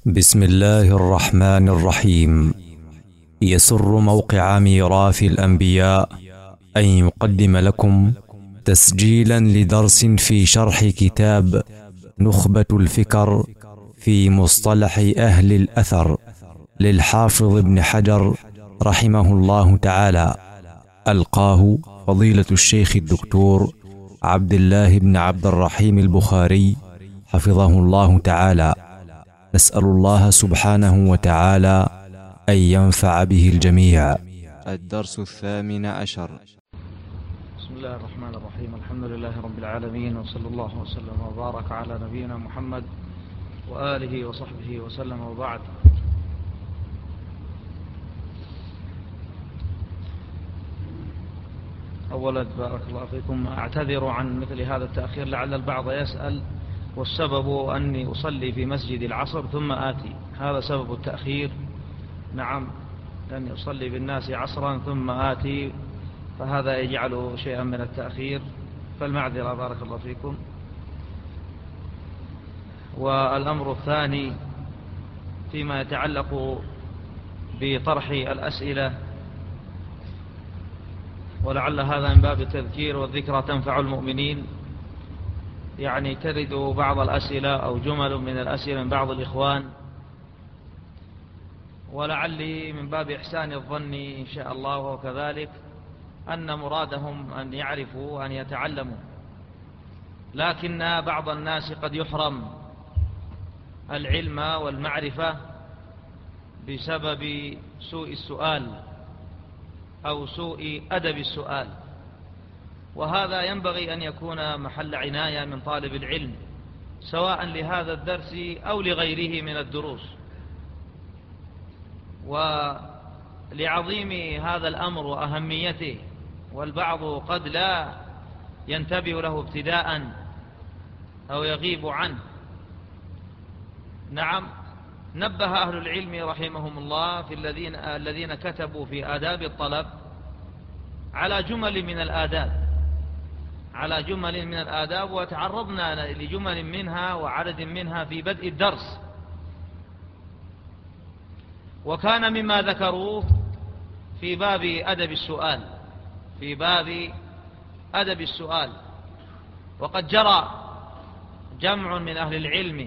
بسم الله الرحمن الرحيم. يسر موقع ميراث الأنبياء أن يقدم لكم تسجيلا لدرس في شرح كتاب نخبة الفكر في مصطلح أهل الأثر للحافظ ابن حجر رحمه الله تعالى، ألقاه فضيلة الشيخ الدكتور عبد الله بن عبد الرحيم البخاري حفظه الله تعالى. نسأل الله سبحانه وتعالى أن ينفع به الجميع. الدرس 18. بسم الله الرحمن الرحيم. الحمد لله رب العالمين، وصلى الله وسلم وبارك على نبينا محمد وآله وصحبه وسلم، وبعد. أولا بارك الله فيكم، أعتذر عن مثل هذا التأخير، لعل البعض يسأل والسبب أني أصلي في مسجد العصر ثم آتي، هذا سبب التأخير. نعم، أني أصلي بالناس عصرا ثم آتي، فهذا يجعل شيئا من التأخير، فالمعذرة بارك الله فيكم. والأمر الثاني فيما يتعلق بطرح الأسئلة، ولعل هذا من باب التذكير والذكرى تنفع المؤمنين، يعني ترد بعض الأسئلة أو جمل من الأسئلة من بعض الإخوان، ولعلي من باب إحسان الظن إن شاء الله وكذلك أن مرادهم أن يعرفوا أن يتعلموا، لكن بعض الناس قد يحرم العلم والمعرفة بسبب سوء السؤال أو سوء أدب السؤال، وهذا ينبغي أن يكون محل عناية من طالب العلم، سواء لهذا الدرس أو لغيره من الدروس. ولعظيم هذا الأمر وأهميته، والبعض قد لا ينتبه له ابتداء أو يغيب عنه. نعم، نبه أهل العلم رحمهم الله في الذين كتبوا في آداب الطلب على جمل من الآداب، وتعرضنا لجمل منها وعدد منها في بدء الدرس، وكان مما ذكروه في باب أدب السؤال، وقد جرى جمع من أهل العلم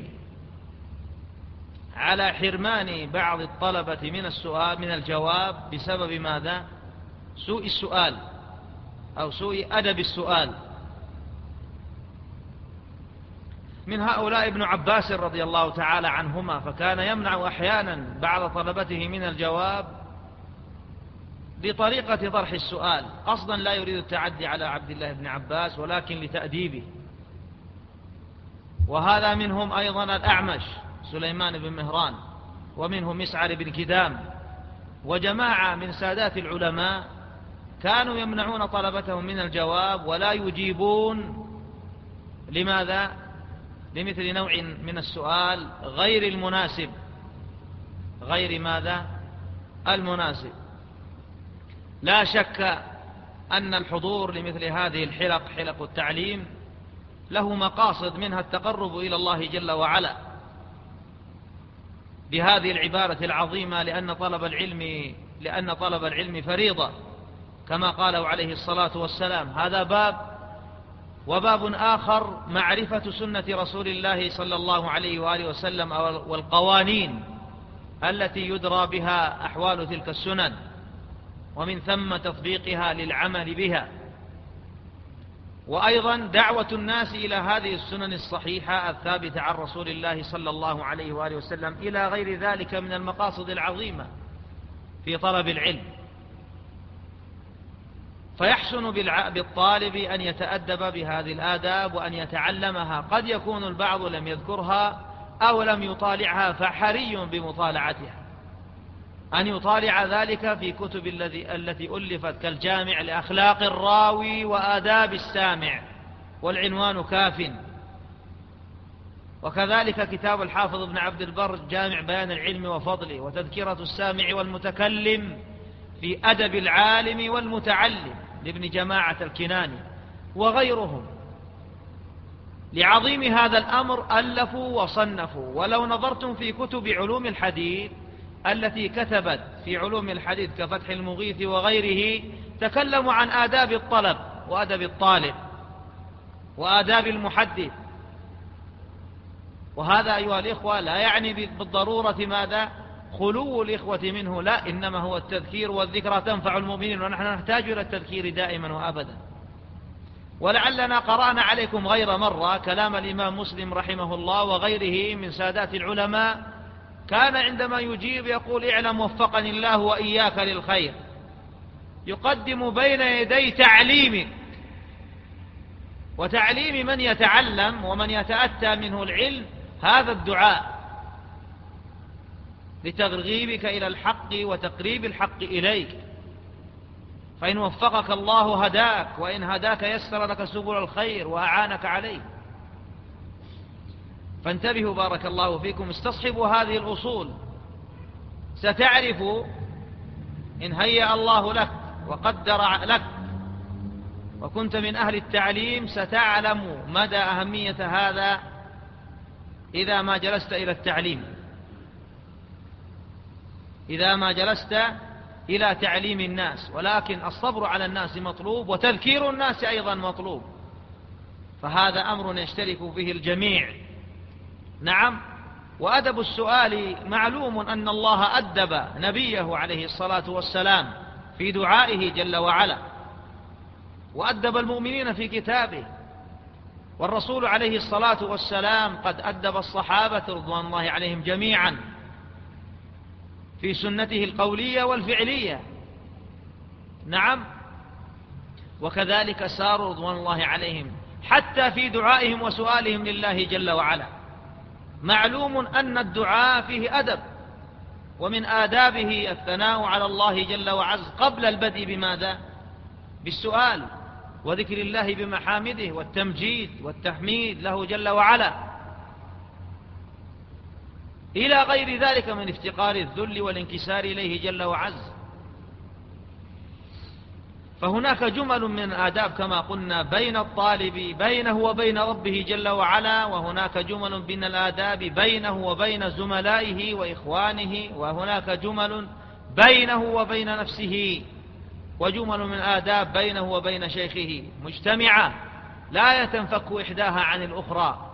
على حرمان بعض الطلبة من الجواب بسبب ماذا؟ سوء السؤال أو سوء أدب السؤال. من هؤلاء ابن عباس رضي الله تعالى عنهما، فكان يمنع أحيانا بعض طلبته من الجواب بطريقة طرح السؤال، قصدا لا يريد التعدي على عبد الله بن عباس ولكن لتأديبه. وهذا منهم أيضا الأعمش سليمان بن مهران، ومنهم مسعر بن كدام، وجماعة من سادات العلماء كانوا يمنعون طلبتهم من الجواب ولا يجيبون. لماذا؟ لمثل نوع من السؤال غير المناسب، غير ماذا؟ المناسب. لا شك أن الحضور لمثل هذه الحلق، حلق التعليم، له مقاصد، منها التقرب إلى الله جل وعلا بهذه العبارة العظيمة، لأن طلب العلم فريضة، كما قاله عليه الصلاة والسلام. هذا باب. وباب آخر معرفة سنة رسول الله صلى الله عليه وآله وسلم والقوانين التي يدرى بها أحوال تلك السنن، ومن ثم تطبيقها للعمل بها، وأيضا دعوة الناس إلى هذه السنن الصحيحة الثابتة عن رسول الله صلى الله عليه وآله وسلم، إلى غير ذلك من المقاصد العظيمة في طلب العلم. فيحسن بالطالب أن يتأدب بهذه الآداب وأن يتعلمها. قد يكون البعض لم يذكرها أو لم يطالعها، فحري بمطالعتها أن يطالع ذلك في كتب التي ألفت، كالجامع لأخلاق الراوي وآداب السامع، والعنوان كاف. وكذلك كتاب الحافظ ابن عبد البر جامع بيان العلم وفضله، وتذكرة السامع والمتكلم في أدب العالم والمتعلم لابن جماعة الكناني وغيرهم. لعظيم هذا الأمر ألفوا وصنفوا. ولو نظرتم في كتب علوم الحديث التي كتبت في علوم الحديث كفتح المغيث وغيره، تكلموا عن آداب الطلب وأدب الطالب وآداب المحدث. وهذا أيها الإخوة لا يعني بالضرورة ماذا؟ خلو الإخوة منه، لا، إنما هو التذكير، والذكرى تنفع المؤمنين، ونحن نحتاج إلى التذكير دائما وأبدا. ولعلنا قرأنا عليكم غير مرة كلام الإمام مسلم رحمه الله وغيره من سادات العلماء، كان عندما يجيب يقول: اعلم وفقني الله وإياك للخير، يقدم بين يدي تعليمك وتعليم من يتعلم ومن يتأتى منه العلم هذا الدعاء لترغيبك إلى الحق وتقريب الحق إليك. فإن وفقك الله هداك، وإن هداك يسر لك سبل الخير وأعانك عليه. فانتبهوا بارك الله فيكم، استصحبوا هذه الأصول، ستعرف إن هيأ الله لك وقدر لك وكنت من أهل التعليم، ستعلم مدى أهمية هذا إذا ما جلست إلى التعليم، إذا ما جلست إلى تعليم الناس. ولكن الصبر على الناس مطلوب، وتذكير الناس أيضا مطلوب، فهذا أمر يشترك فيه الجميع. نعم. وأدب السؤال معلوم أن الله أدب نبيه عليه الصلاة والسلام في دعائه جل وعلا، وأدب المؤمنين في كتابه، والرسول عليه الصلاة والسلام قد أدب الصحابة رضوان الله عليهم جميعا في سنته القولية والفعلية. نعم. وكذلك ساروا رضوان الله عليهم حتى في دعائهم وسؤالهم لله جل وعلا. معلوم أن الدعاء فيه أدب، ومن آدابه الثناء على الله جل وعز قبل البدء بماذا؟ بالسؤال وذكر الله بمحامده والتمجيد والتحميد له جل وعلا، إلى غير ذلك من افتقار الذل والانكسار إليه جل وعز. فهناك جمل من الآداب كما قلنا بين الطالب بينه وبين ربه جل وعلا، وهناك جمل من الآداب بينه وبين زملائه وإخوانه، وهناك جمل بينه وبين نفسه، وجمل من الآداب بينه وبين شيخه مجتمعة لا يتنفك إحداها عن الأخرى.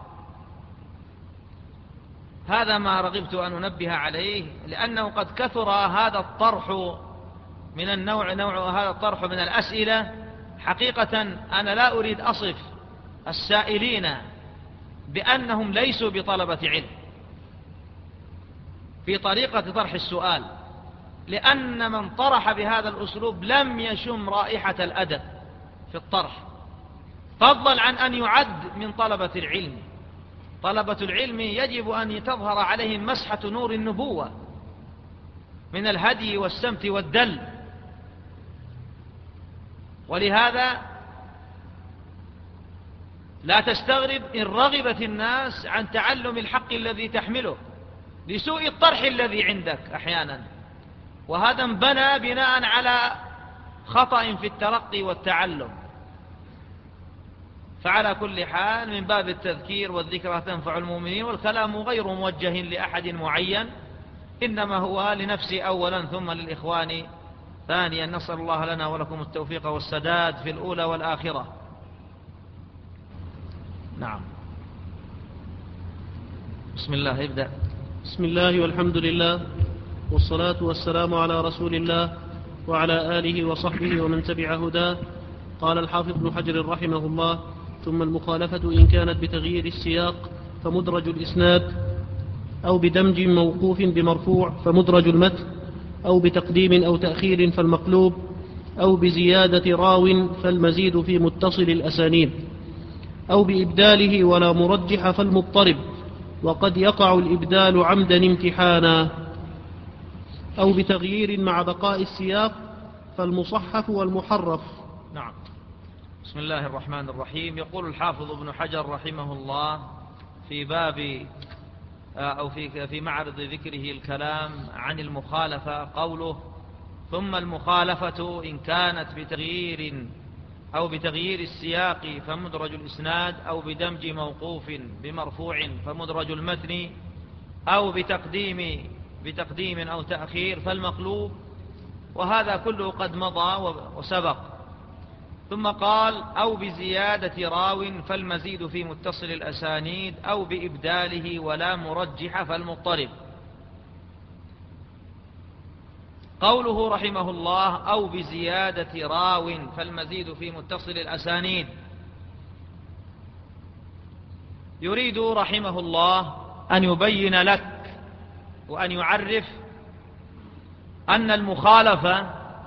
هذا ما رغبت أن أنبه عليه، لأنه قد كثر هذا الطرح من هذا الطرح من الأسئلة. حقيقة أنا لا أريد أصف السائلين بأنهم ليسوا بطلبة علم في طريقة طرح السؤال، لأن من طرح بهذا الأسلوب لم يشم رائحة الأدب في الطرح، فضلا عن أن يعد من طلبة العلم. طلبة العلم يجب أن تظهر عليهم مسحة نور النبوة من الهدي والسمت والدل. ولهذا لا تستغرب إن رغبت الناس عن تعلم الحق الذي تحمله لسوء الطرح الذي عندك أحيانا، وهذا انبنى بناء على خطأ في التلقي والتعلم. فعلى كل حال من باب التذكير والذكرى تنفع المؤمنين، والكلام غير موجه لأحد معين، إنما هو لنفسي أولا ثم للإخوان ثانيا. نسأل الله لنا ولكم التوفيق والسداد في الأولى والآخرة. نعم. بسم الله، ابدأ. بسم الله والحمد لله والصلاة والسلام على رسول الله وعلى آله وصحبه ومن تبع هداه. قال الحافظ ابن حجر رحمه الله: ثم المخالفة إن كانت بتغيير السياق فمدرج الإسناد، أو بدمج موقوف بمرفوع فمدرج المتن، أو بتقديم أو تأخير فالمقلوب، أو بزيادة راو فالمزيد في متصل الأسانيد، أو بإبداله ولا مرجح فالمضطرب، وقد يقع الإبدال عمدا امتحانا، أو بتغيير مع بقاء السياق فالمصحف والمحرف. نعم. بسم الله الرحمن الرحيم. يقول الحافظ ابن حجر رحمه الله في باب أو في معرض ذكره الكلام عن المخالفة قوله: ثم المخالفة إن كانت بتغيير أو بتغيير السياق فمدرج الإسناد، أو بدمج موقوف بمرفوع فمدرج المتن، أو بتقديم أو تأخير فالمقلوب. وهذا كله قد مضى وسبق. ثم قال: أو بزيادة راو فالمزيد في متصل الأسانيد، أو بإبداله ولا مرجح فالمضطرب. قوله رحمه الله: أو بزيادة راو فالمزيد في متصل الأسانيد، يريد رحمه الله أن يبين لك وأن يعرف أن المخالفة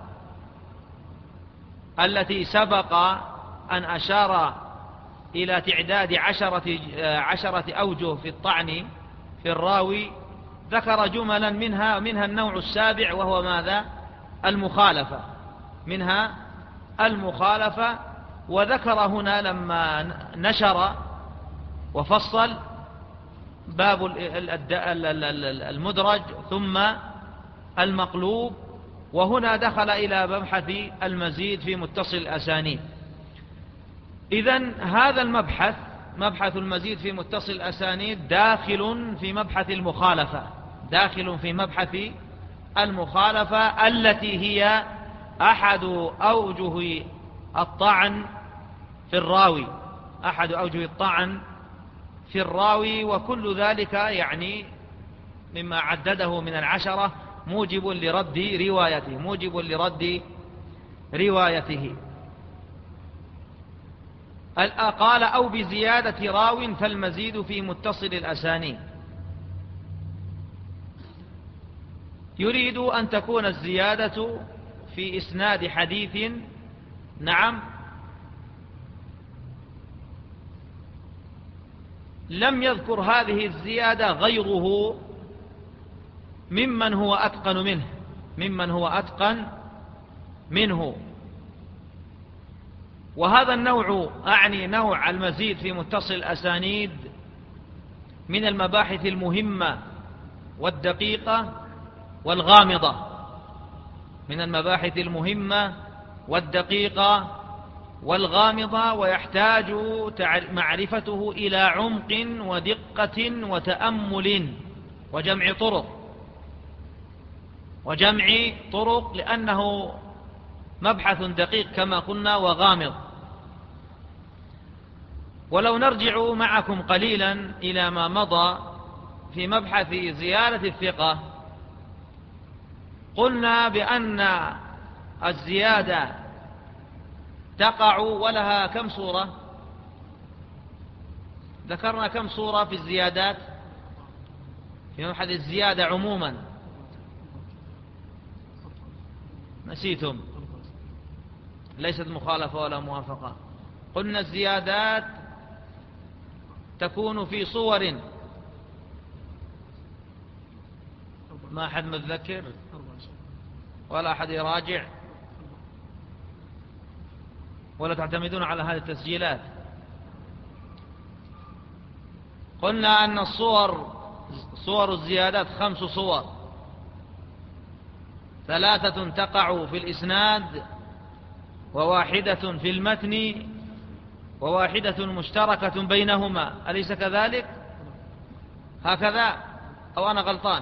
التي سبق أن أشار إلى تعداد 10 أوجه في الطعن في الراوي، ذكر جملا منها النوع السابع، وهو ماذا؟ المخالفة. منها المخالفة. وذكر هنا لما نشر وفصل باب المدرج ثم المقلوب، وهنا دخل إلى مبحث المزيد في متصل الأسانيد. إذن هذا المبحث، مبحث المزيد في متصل الأسانيد، داخل في مبحث المخالفة، داخل في مبحث المخالفة التي هي أحد أوجه الطعن في الراوي، أحد أوجه الطعن في الراوي. وكل ذلك يعني مما عدده من 10 موجب لرد روايته، موجب لرد روايته. قال: أو بزيادة راو فالمزيد في متصل الأسانيد، يريد أن تكون الزيادة في إسناد حديث، نعم، لم يذكر هذه الزيادة غيره ممن هو أتقن منه، ممن هو أتقن منه. وهذا النوع، أعني نوع المزيد في متصل الأسانيد، من المباحث المهمة والدقيقة والغامضة، من المباحث المهمة والدقيقة والغامضة، ويحتاج معرفته إلى عمق ودقة وتأمل وجمع طرق، لأنه مبحث دقيق كما قلنا وغامض. ولو نرجع معكم قليلا إلى ما مضى في مبحث زيادة الثقة، قلنا بأن الزيادة تقع ولها كم صورة؟ ذكرنا كم صورة في الزيادات في مبحث الزيادة عموما؟ نسيتم؟ ليست مخالفة ولا موافقة. قلنا الزيادات تكون في صور، ما أحد متذكر ولا أحد يراجع ولا تعتمدون على هذه التسجيلات. قلنا أن صور الزيادات 5 صور: 3 تقع في الإسناد، و1 في المتن، و1 مشتركة بينهما. أليس كذلك؟ هكذا أو أنا غلطان؟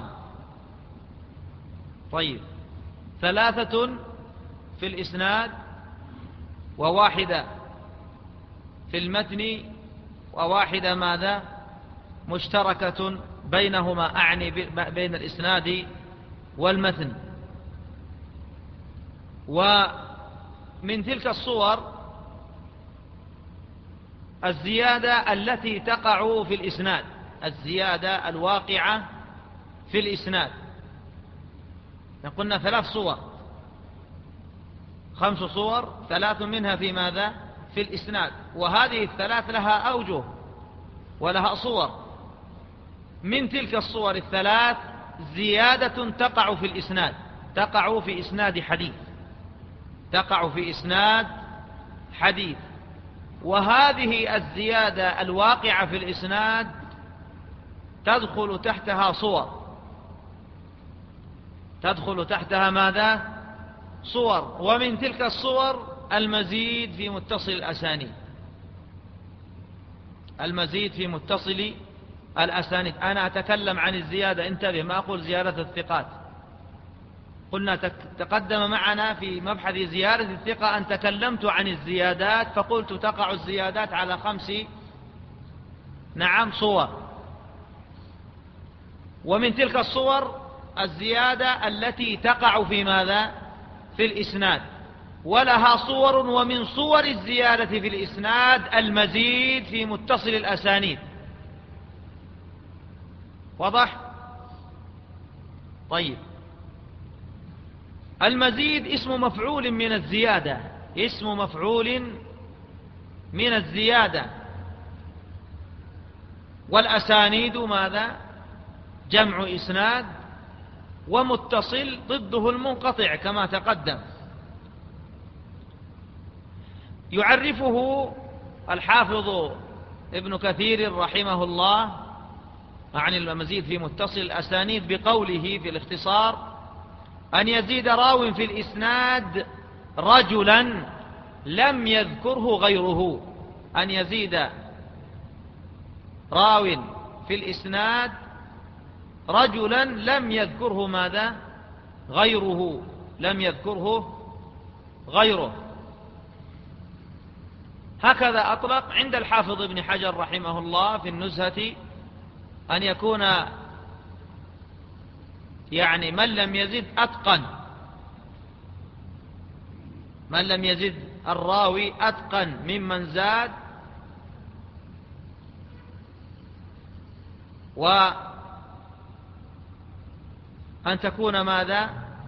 طيب، 3 في الإسناد، و1 في المتن، و1 ماذا؟ مشتركة بينهما، أعني بين الإسناد والمتن. ومن تلك الصور الزيادة التي تقع في الإسناد، الزيادة الواقعة في الإسناد. قلنا 3 صور، 5 صور، 3 منها في ماذا؟ في الإسناد. وهذه ال3 لها أوجه ولها صور. من تلك الصور ال3 زيادة تقع في الإسناد، تقع في إسناد حديث، تقع في إسناد حديث. وهذه الزيادة الواقعة في الإسناد تدخل تحتها صور، تدخل تحتها ماذا؟ صور. ومن تلك الصور المزيد في متصل الأسانيد. المزيد في متصل الأسانيد. أنا أتكلم عن الزيادة، انتبه، ما أقول زيادة الثقات. قلنا تقدم معنا في مبحث زيادة الثقة أن تكلمت عن الزيادات، فقلت تقع الزيادات على 5 صور، ومن تلك الصور الزيادة التي تقع في ماذا؟ في الإسناد، ولها صور، ومن صور الزيادة في الإسناد المزيد في متصل الأسانيد. واضح؟ طيب، المزيد اسم مفعول من الزيادة، اسم مفعول من الزيادة، والأسانيد ماذا؟ جمع إسناد، ومتصل ضده المنقطع كما تقدم. يعرفه الحافظ ابن كثير رحمه الله عن المزيد في متصل الأسانيد بقوله في الاختصار: أن يزيد راو في الإسناد رجلا لم يذكره غيره. أن يزيد راو في الإسناد رجلا لم يذكره ماذا؟ غيره، لم يذكره غيره. هكذا أطلق عند الحافظ ابن حجر رحمه الله في النزهة أن يكون يعني من لم يزد أتقن، من لم يزد الراوي أتقن ممن زاد، وأن تكون ماذا؟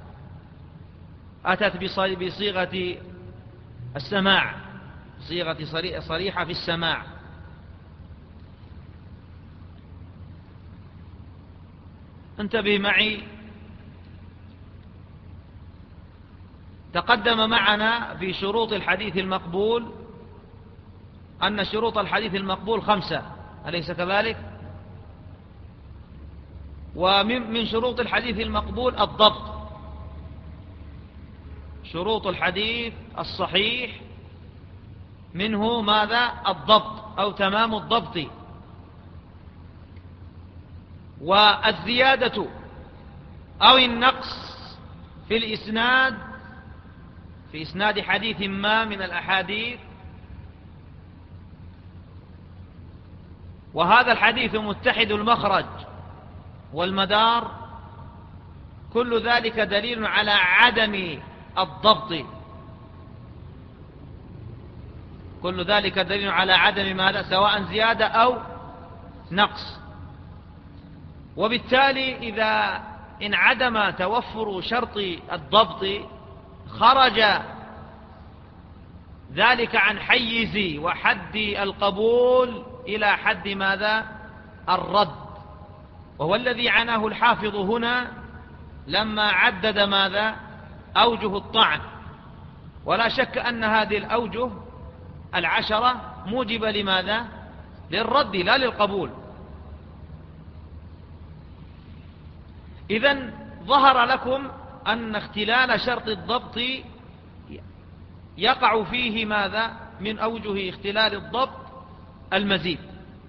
أتت بصيغة السماع، صيغة صريحة في السماع. انتبه معي، تقدم معنا في شروط الحديث المقبول أن شروط الحديث المقبول 5، أليس كذلك؟ ومن شروط الحديث المقبول الضبط. شروط الحديث الصحيح منه ماذا؟ الضبط أو تمام الضبط. والزيادة أو النقص في الإسناد، في إسناد حديث ما من الأحاديث، وهذا الحديث متحد المخرج والمدار، كل ذلك دليل على عدم الضبط، كل ذلك دليل على عدم ماذا؟ سواء زيادة أو نقص. وبالتالي إذا انعدم توفر شرط الضبط خرج ذلك عن حيز وحد القبول إلى حد ماذا؟ الرد، وهو الذي عناه الحافظ هنا لما عدد ماذا؟ أوجه الطعن. ولا شك أن هذه الأوجه 10 موجبة لماذا؟ للرد لا للقبول. إذن ظهر لكم أن اختلال شرط الضبط يقع فيه ماذا؟ من أوجه اختلال الضبط المزيد،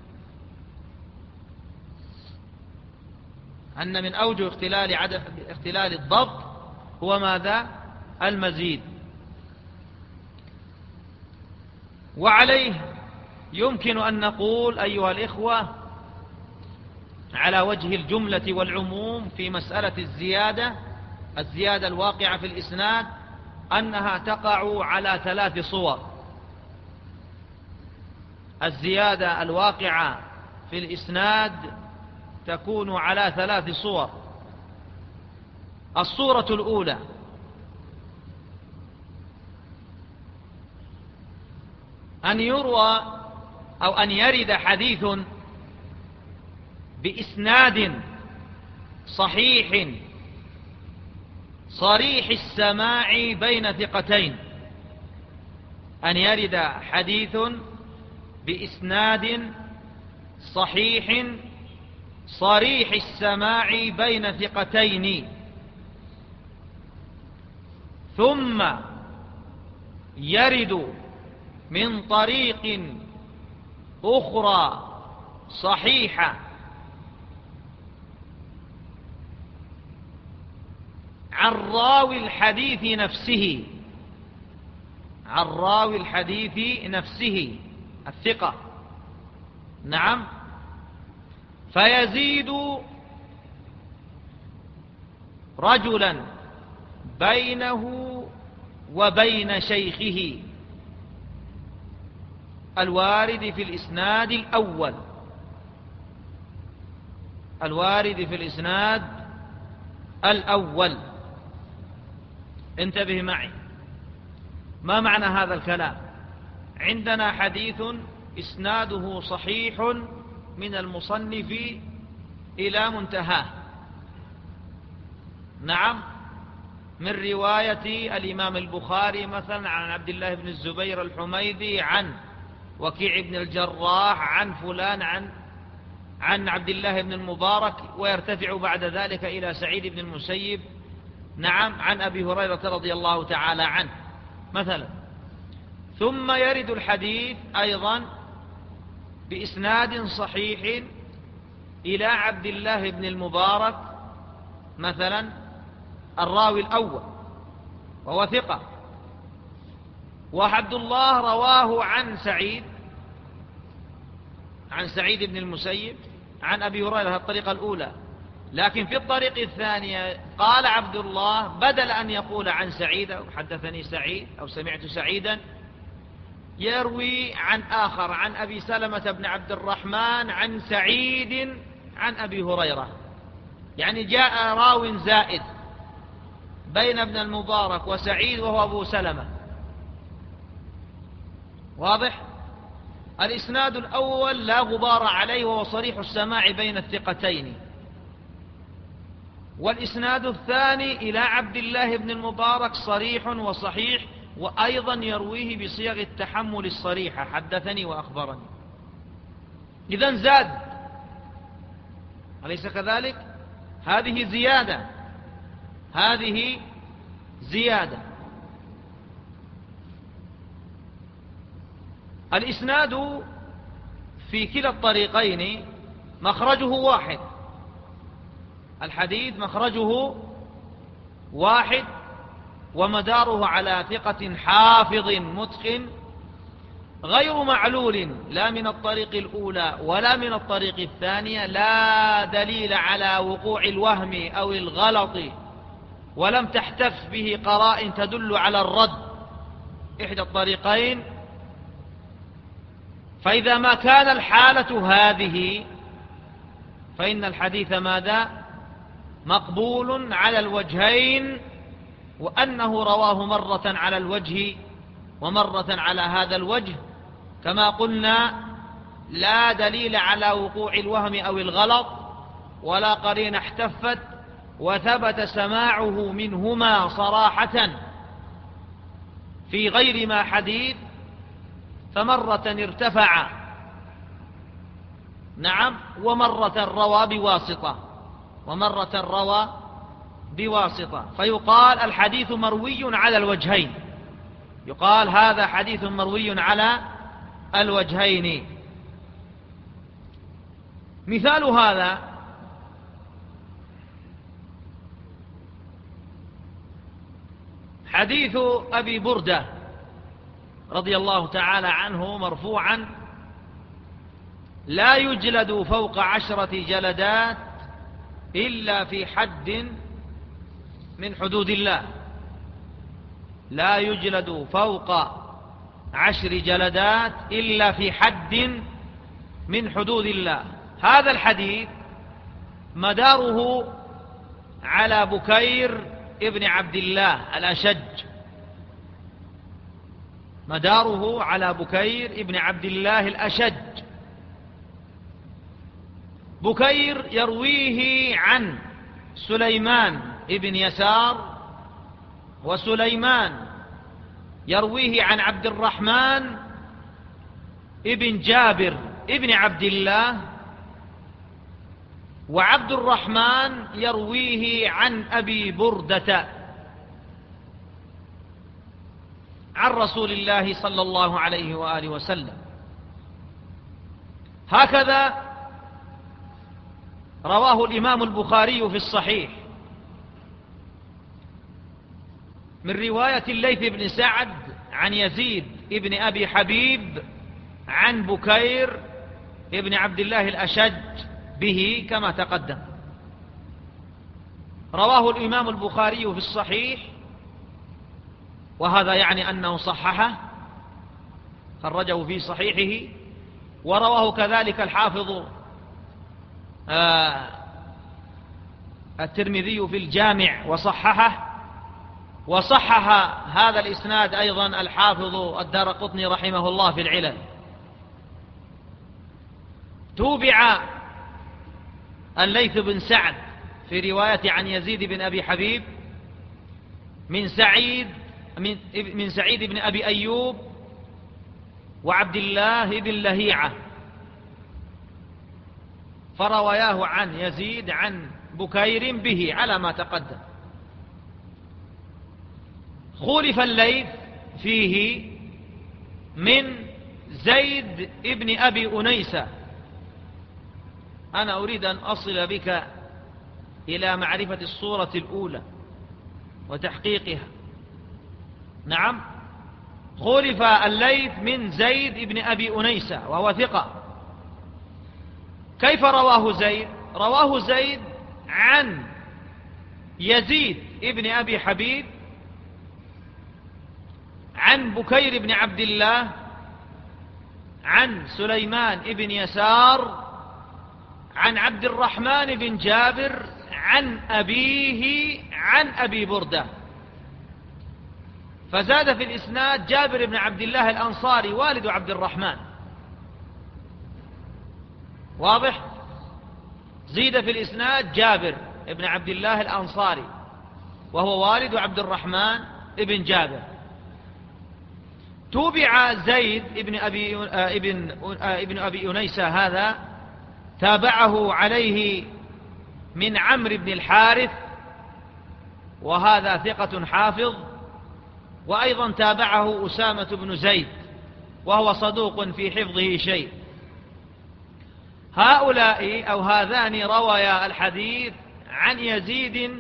أن من أوجه اختلال الضبط هو ماذا؟ المزيد. وعليه يمكن أن نقول أيها الإخوة على وجه الجملة والعموم في مسألة الزيادة الواقعة في الإسناد أنها تقع على 3 صور. الزيادة الواقعة في الإسناد تكون على 3 صور. الصورة الأولى أن يروى أو أن يرد حديث بإسناد صحيح صريح السماع بين ثقتين. أن يرد حديث بإسناد صحيح صريح السماع بين ثقتين، ثم يرد من طريق أخرى صحيحة عن راوي الحديث نفسه، عن راوي الحديث نفسه الثقة، نعم، فيزيد رجلا بينه وبين شيخه الوارد في الإسناد الأول، الوارد في الإسناد الأول. انتبه معي، ما معنى هذا الكلام؟ عندنا حديث إسناده صحيح من المصنف إلى منتهاه، نعم، من رواية الإمام البخاري مثلا عن عبد الله بن الزبير الحميدي عن وكيع بن الجراح عن فلان عن عبد الله بن المبارك، ويرتفع بعد ذلك إلى سعيد بن المسيب، نعم، عن أبي هريرة رضي الله تعالى عنه مثلا. ثم يرد الحديث أيضا بإسناد صحيح إلى عبد الله بن المبارك مثلا الراوي الأول وهو ثقة، وعبد الله رواه عن سعيد بن المسيب عن أبي هريرة الطريقة الأولى، لكن في الطريق الثانية قال عبد الله بدل أن يقول عن سعيد أو حدثني سعيد أو سمعت سعيدا، يروي عن آخر عن أبي سلمة بن عبد الرحمن عن سعيد عن أبي هريرة، يعني جاء راو زائد بين ابن المبارك وسعيد وهو أبو سلمة. واضح؟ الإسناد الأول لا غبار عليه وهو صريح السماع بين الثقتين، والإسناد الثاني إلى عبد الله بن المبارك صريح وصحيح، وأيضا يرويه بصيغ التحمل الصريحة، حدثني وأخبرني. إذن زاد، أليس كذلك؟ هذه زيادة، هذه زيادة. الإسناد في كلا الطريقين مخرجه واحد، الحديث مخرجه واحد، ومداره على ثقة حافظ متقن غير معلول، لا من الطريق الأولى ولا من الطريق الثانية، لا دليل على وقوع الوهم أو الغلط، ولم تحتف به قرائن تدل على الرد إحدى الطريقين. فإذا ما كان الحالة هذه فإن الحديث ماذا؟ مقبول على الوجهين، وأنه رواه مرة على الوجه ومرة على هذا الوجه، كما قلنا لا دليل على وقوع الوهم أو الغلط ولا قرينة احتفت، وثبت سماعه منهما صراحة في غير ما حديث، فمرة ارتفع، نعم، ومرة روى بواسطة، ومرة روى بواسطة، فيقال الحديث مروي على الوجهين، يقال هذا حديث مروي على الوجهين. مثال هذا حديث أبي بردة رضي الله تعالى عنه مرفوعا: لا يجلد فوق 10 جلدات إلا في حد من حدود الله، لا يجلد فوق 10 جلدات إلا في حد من حدود الله. هذا الحديث مداره على بكير ابن عبد الله الأشج، مداره على بكير ابن عبد الله الأشج. بكير يرويه عن سليمان ابن يسار، وسليمان يرويه عن عبد الرحمن ابن جابر ابن عبد الله، وعبد الرحمن يرويه عن أبي بردة عن رسول الله صلى الله عليه وآله وسلم. هكذا رواه الإمام البخاري في الصحيح من رواية الليث بن سعد عن يزيد بن أبي حبيب عن بكير بن عبد الله الأشج به كما تقدم. رواه الإمام البخاري في الصحيح، وهذا يعني أنه صححه، خرجه في صحيحه، ورواه كذلك الحافظ الترمذي في الجامع وصححه، وصحح هذا الإسناد أيضا الحافظ الدارقطني رحمه الله في العلل. توبع الليث بن سعد في رواية عن يزيد بن أبي حبيب من سعيد بن أبي أيوب وعبد الله بن لهيعة، فرواياه عن يزيد عن بكير به على ما تقدم. خولف الليث فيه من زيد بن أبي أنيسة. أنا أريد أن أصل بك إلى معرفة الصورة الأولى وتحقيقها. نعم، خولف الليث من زيد بن أبي أنيسة وهو ثقة. كيف رواه زيد؟ رواه زيد عن يزيد بن أبي حبيب عن بكير بن عبد الله عن سليمان بن يسار عن عبد الرحمن بن جابر عن أبيه عن أبي بردة. فزاد في الإسناد جابر بن عبد الله الأنصاري والد عبد الرحمن. واضح؟ زيد في الإسناد جابر بن عبد الله الأنصاري وهو والد عبد الرحمن بن جابر. توبع زيد ابن أبي أنيسة هذا، تابعه عليه من عمرو بن الحارث وهذا ثقة حافظ، وأيضا تابعه أسامة بن زيد وهو صدوق في حفظه شيء. هؤلاء أو هذان روايا الحديث عن يزيد،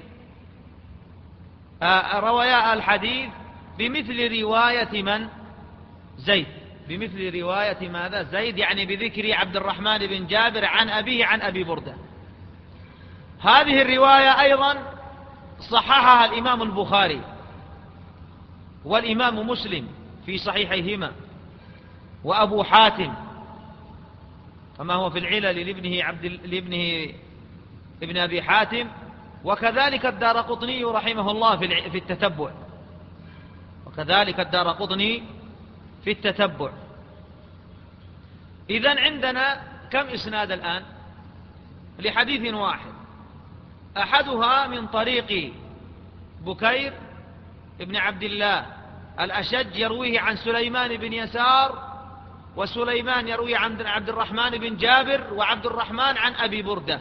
روايا الحديث بمثل رواية من؟ زيد، بمثل رواية ماذا؟ زيد، يعني بذكر عبد الرحمن بن جابر عن أبيه عن أبي بردة. هذه الرواية أيضا صححها الإمام البخاري والإمام مسلم في صحيحيهما، وأبو حاتم كما هو في العلل لابنه ابن أبي حاتم، وكذلك الدارقطني رحمه الله في التتبع، وكذلك الدارقطني في التتبع. إذن عندنا كم إسناد الآن لحديث واحد؟ أحدها من طريق بكير ابن عبد الله الأشج يرويه عن سليمان بن يسار، وسليمان يروي عن عبد الرحمن بن جابر، وعبد الرحمن عن أبي بردة.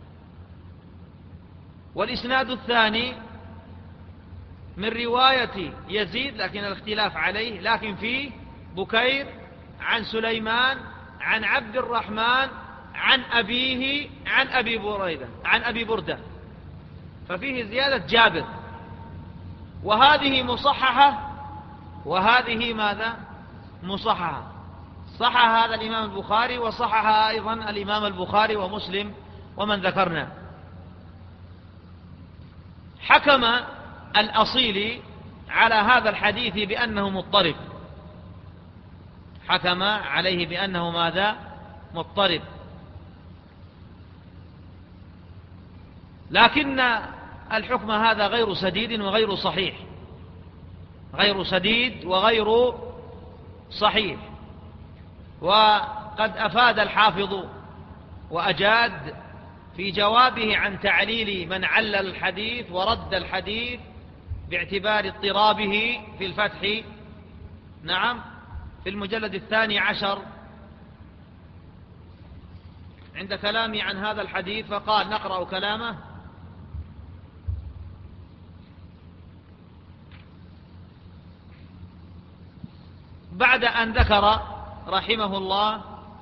والإسناد الثاني من رواية يزيد لكن الاختلاف عليه، لكن فيه بكير عن سليمان عن عبد الرحمن عن أبيه عن أبي بردة، ففيه زيادة جابر، وهذه مصححة وهذه ماذا؟ مصححة. صحح هذا الإمام البخاري وصحح أيضا الإمام البخاري ومسلم ومن ذكرنا. حكم الأصيلي على هذا الحديث بأنه مضطرب، حكم عليه بأنه ماذا؟ مضطرب. لكن الحكم هذا غير سديد وغير صحيح، غير سديد وغير صحيح. وقد أفاد الحافظ وأجاد في جوابه عن تعليل من علل الحديث ورد الحديث باعتبار اضطرابه في الفتح، نعم، في المجلد 12 عند كلامي عن هذا الحديث، فقال نقرأ كلامه: بعد أن ذكر رحمه الله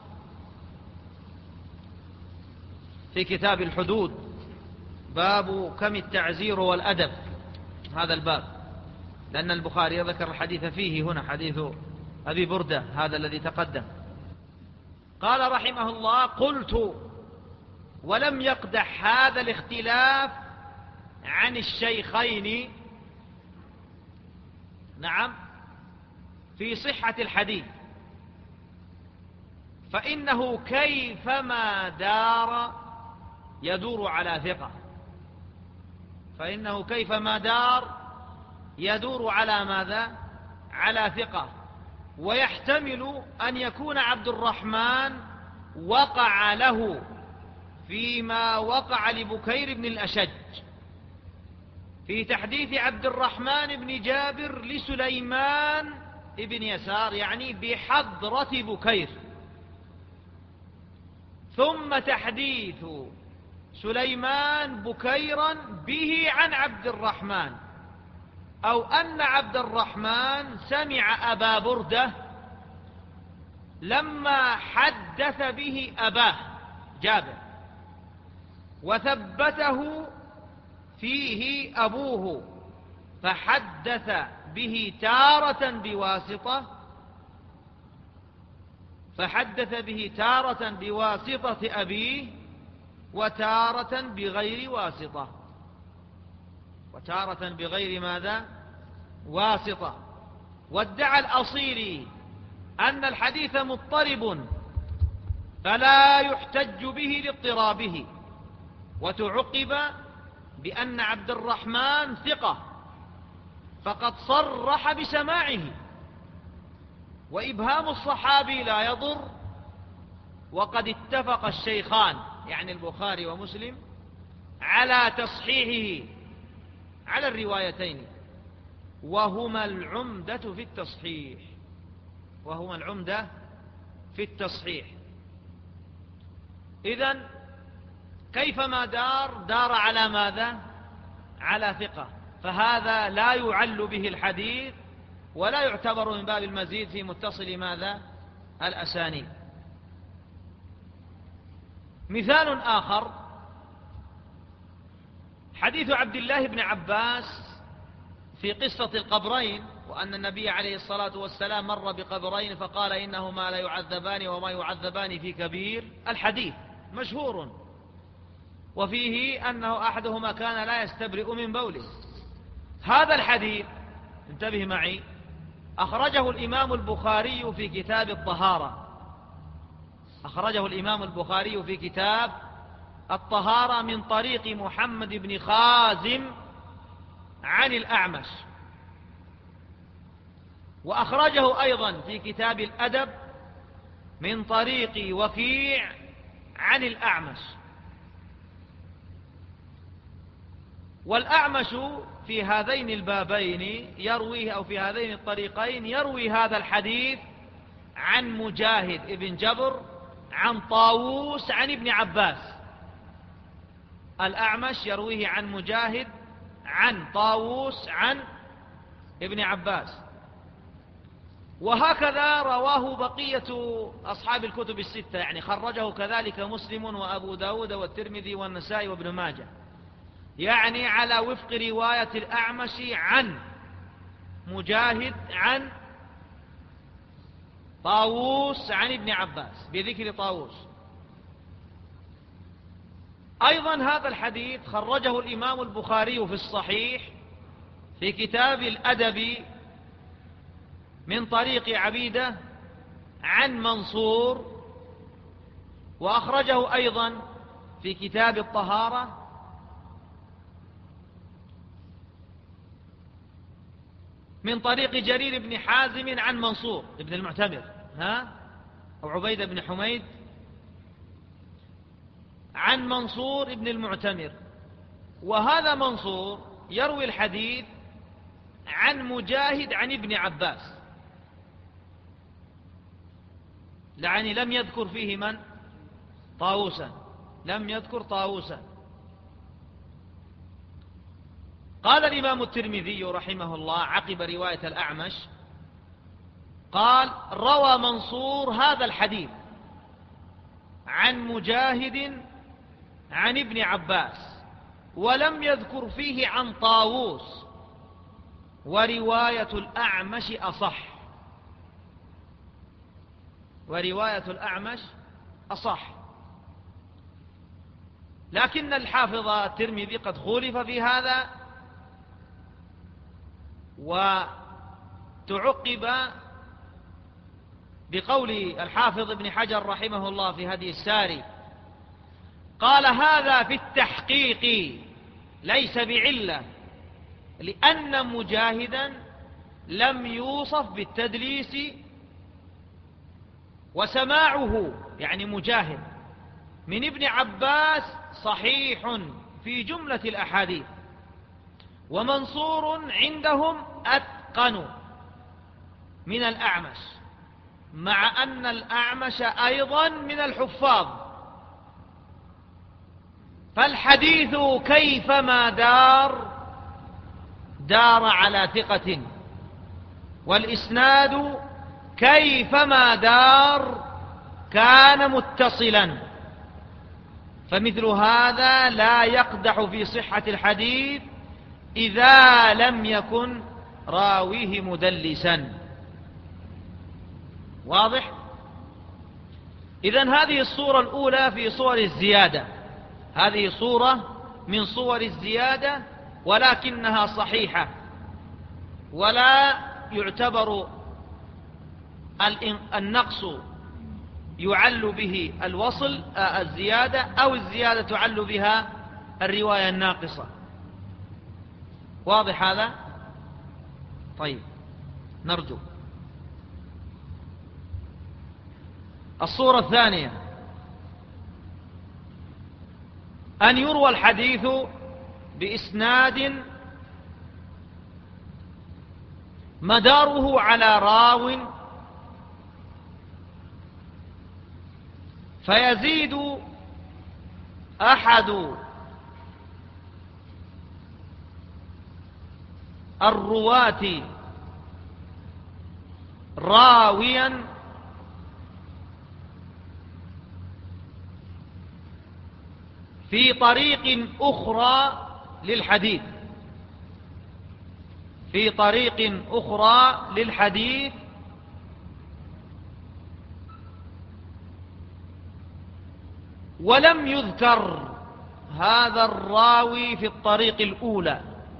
في كتاب الحدود باب كم التعزير والأدب، هذا الباب، لأن البخاري ذكر الحديث فيه هنا، حديث أبي بردة هذا الذي تقدم. قال رحمه الله: قلت: ولم يقدح هذا الاختلاف عن الشيخين، نعم، في صحة الحديث، فإنه كيفما دار يدور على ثقة، فإنه كيفما دار يدور على ماذا؟ على ثقة. ويحتمل أن يكون عبد الرحمن وقع له فيما وقع لبكير بن الأشج في تحديث عبد الرحمن بن جابر لسليمان بن يسار، يعني بحضرة بكير، ثم تحديث سليمان بكيرا به عن عبد الرحمن، أو أن عبد الرحمن سمع أبا بردة لما حدث به أباه جابر وثبته فيه أبوه، فحدث به تارة بواسطة أبيه وتارة بغير واسطة، وتارة بغير ماذا؟ واسطة. وادعى الأصيلي أن الحديث مضطرب فلا يحتج به لاضطرابه، وتعقب بأن عبد الرحمن ثقة فقد صرح بسماعه، وإبهام الصحابي لا يضر، وقد اتفق الشيخان يعني البخاري ومسلم على تصحيحه على الروايتين، وهما العمدة في التصحيح. إذن كيفما دار على ماذا؟ على ثقة، فهذا لا يعل به الحديث ولا يعتبر من باب المزيد في متصل ماذا؟ الأسانيد. مثال آخر حديث عبد الله بن عباس في قصة القبرين، وأن النبي عليه الصلاة والسلام مر بقبرين فقال: إنهما لا يعذبان وما يعذبان في كبير. الحديث مشهور، وفيه أنه أحدهما كان لا يستبرئ من بوله. هذا الحديث، انتبه معي، أخرجه الإمام البخاري في كتاب الطهارة من طريق محمد بن خازم عن الأعمش، وأخرجه أيضا في كتاب الأدب من طريق وكيع عن الأعمش. والأعمش في هذين البابين يرويه، أو في هذين الطريقين يروي هذا الحديث عن مجاهد ابن جبر عن طاووس عن ابن عباس. الأعمش يرويه عن مجاهد عن طاووس عن ابن عباس، وهكذا رواه بقية أصحاب الكتب الستة، يعني خرجه كذلك مسلم وأبو داود والترمذي والنسائي وابن ماجه، يعني على وفق رواية الأعمش عن مجاهد عن طاووس عن ابن عباس بذكر طاووس. أيضا هذا الحديث خرجه الإمام البخاري في الصحيح في كتاب الأدب من طريق عبيدة عن منصور، وأخرجه أيضا في كتاب الطهارة من طريق جرير بن حازم عن منصور بن المعتمر أو عبيدة بن حميد عن منصور بن المعتمر. وهذا منصور يروي الحديث عن مجاهد عن ابن عباس، يعني لم يذكر فيه من؟ طاووسا، لم يذكر طاووسا. قال الإمام الترمذي رحمه الله عقب رواية الأعمش: قال: روى منصور هذا الحديث عن مجاهد عن ابن عباس، ولم يذكر فيه عن طاووس، ورواية الأعمش أصح. ورواية الأعمش أصح. لكن الحافظ الترمذي قد خولف في هذا، وتعقب بقول الحافظ ابن حجر رحمه الله في هدي الساري، قال: هذا في التحقيق ليس بعلة، لأن مجاهدا لم يوصف بالتدليس، وسماعه يعني مجاهد من ابن عباس صحيح في جملة الأحاديث، ومنصور عندهم أتقن من الأعمش، مع أن الأعمش أيضا من الحفاظ. فالحديث كيفما دار على ثقة، والإسناد كيفما دار كان متصلا، فمثل هذا لا يقدح في صحة الحديث إذا لم يكن راويه مدلسا. واضح؟ إذن هذه الصورة الأولى في صور الزيادة، هذه صورة من صور الزيادة، ولكنها صحيحة، ولا يعتبر النقص يعل به الوصل الزيادة، أو الزيادة تعل بها الرواية الناقصة. واضح هذا؟ طيب، نرجو. الصورة الثانية: أن يروى الحديث بإسناد مداره على راو، فيزيد أحد الرواة راويا في طريق أخرى للحديث، في طريق أخرى للحديث، ولم يذكر هذا الراوي في الطريق الأولى،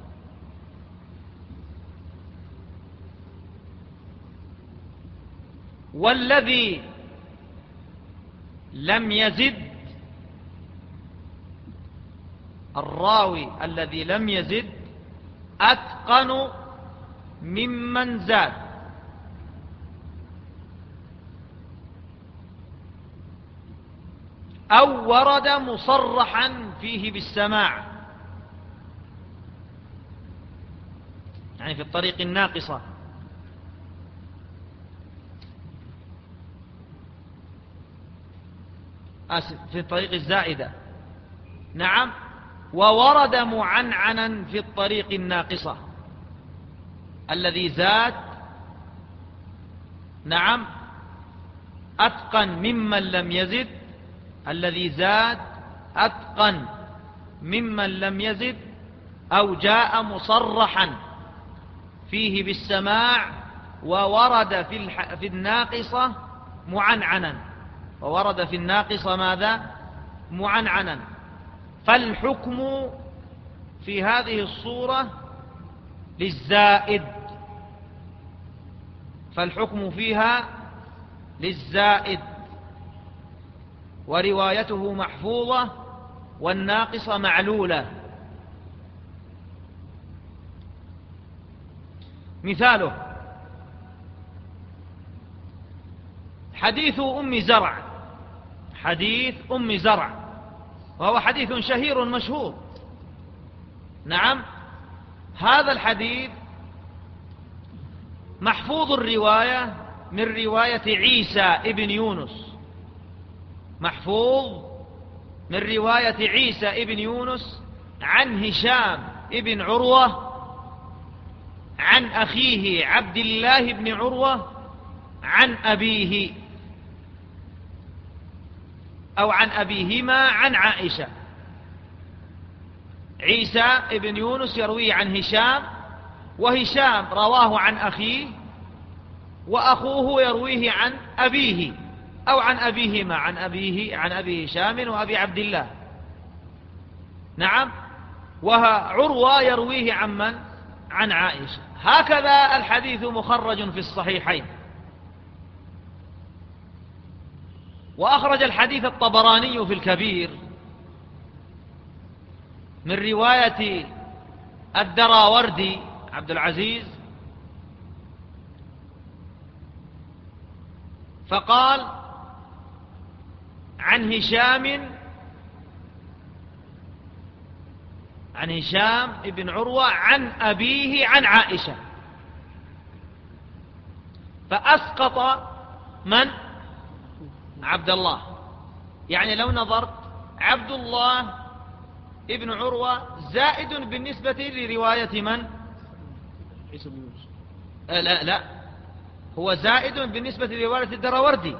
والذي لم يزد، الراوي الذي لم يزد أتقن ممن زاد، أو ورد مصرحا فيه بالسماع، يعني في الطريق الناقصة. في الطريق الزائدة، نعم، وورد معنعنا في الطريق الناقصة. الذي زاد، نعم، أتقن ممن لم يزد، الذي زاد أتقن ممن لم يزد، أو جاء مصرحا فيه بالسماع، وورد في الناقصة معنعنا، وورد في الناقصة ماذا؟ معنعنا. فالحكم في هذه الصورة للزائد، فالحكم فيها للزائد، وروايته محفوظة والناقصة معلولة. مثاله حديث أم زرع، حديث أم زرع، وهو حديث شهير مشهور. نعم، هذا الحديث محفوظ الرواية من رواية عيسى ابن يونس، محفوظ من رواية عيسى ابن يونس عن هشام ابن عروة عن أخيه عبد الله بن عروة عن أبيه أو عن أبيهما عن عائشة. عيسى ابن يونس يرويه عن هشام، وهشام رواه عن أخيه، وأخوه يرويه عن أبيه أو عن أبيهما، عن أبي هشام وأبي عبد الله. نعم. وعروة يرويه عن من؟ عن عائشة. هكذا الحديث مخرج في الصحيحين. وأخرج الحديث الطبراني في الكبير من رواية الدراوردي عبد العزيز، فقال عن هشام ابن عروة عن أبيه عن عائشة، فأسقط من؟ عبد الله. يعني لو نظرت عبد الله ابن عروة زائد بالنسبة لرواية من؟ عيسى بن يونس. لا، هو زائد بالنسبة لرواية الدراوردي،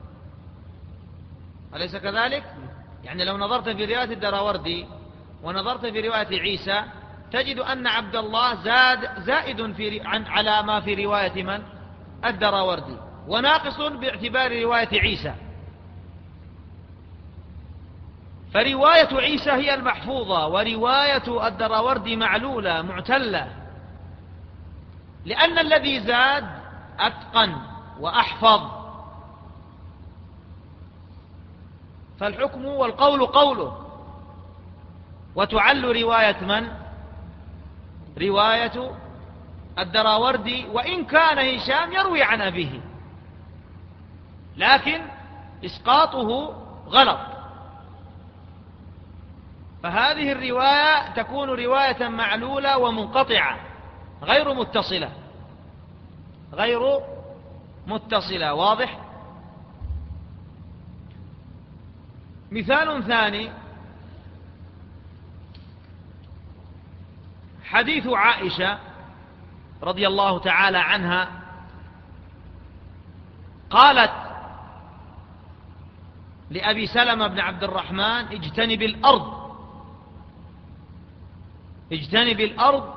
أليس كذلك؟ يعني لو نظرت في رواية الدراوردي ونظرت في رواية عيسى تجد أن عبد الله زائد على ما في رواية من؟ الدراوردي، وناقص باعتبار رواية عيسى. فرواية عيسى هي المحفوظة، ورواية الدراوردي معلولة معتلة، لأن الذي زاد أتقن وأحفظ. فالحكم والقول قوله، وتعل رواية من؟ رواية الدراوردي، وإن كان هشام يروي عن أبيه، لكن إسقاطه غلط. فهذه الرواية تكون رواية معلولة ومنقطعة غير متصلة. واضح؟ مثال ثاني حديث عائشة رضي الله تعالى عنها، قالت لأبي سلمة بن عبد الرحمن: اجتنب الأرض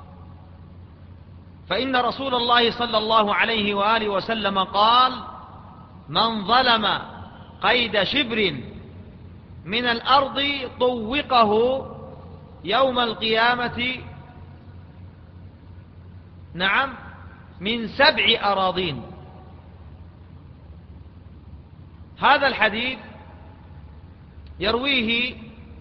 فإن رسول الله صلى الله عليه وآله وسلم قال: من ظلم قيد شبر من الأرض طوقه يوم القيامة من 7 أراضين. هذا الحديث يرويه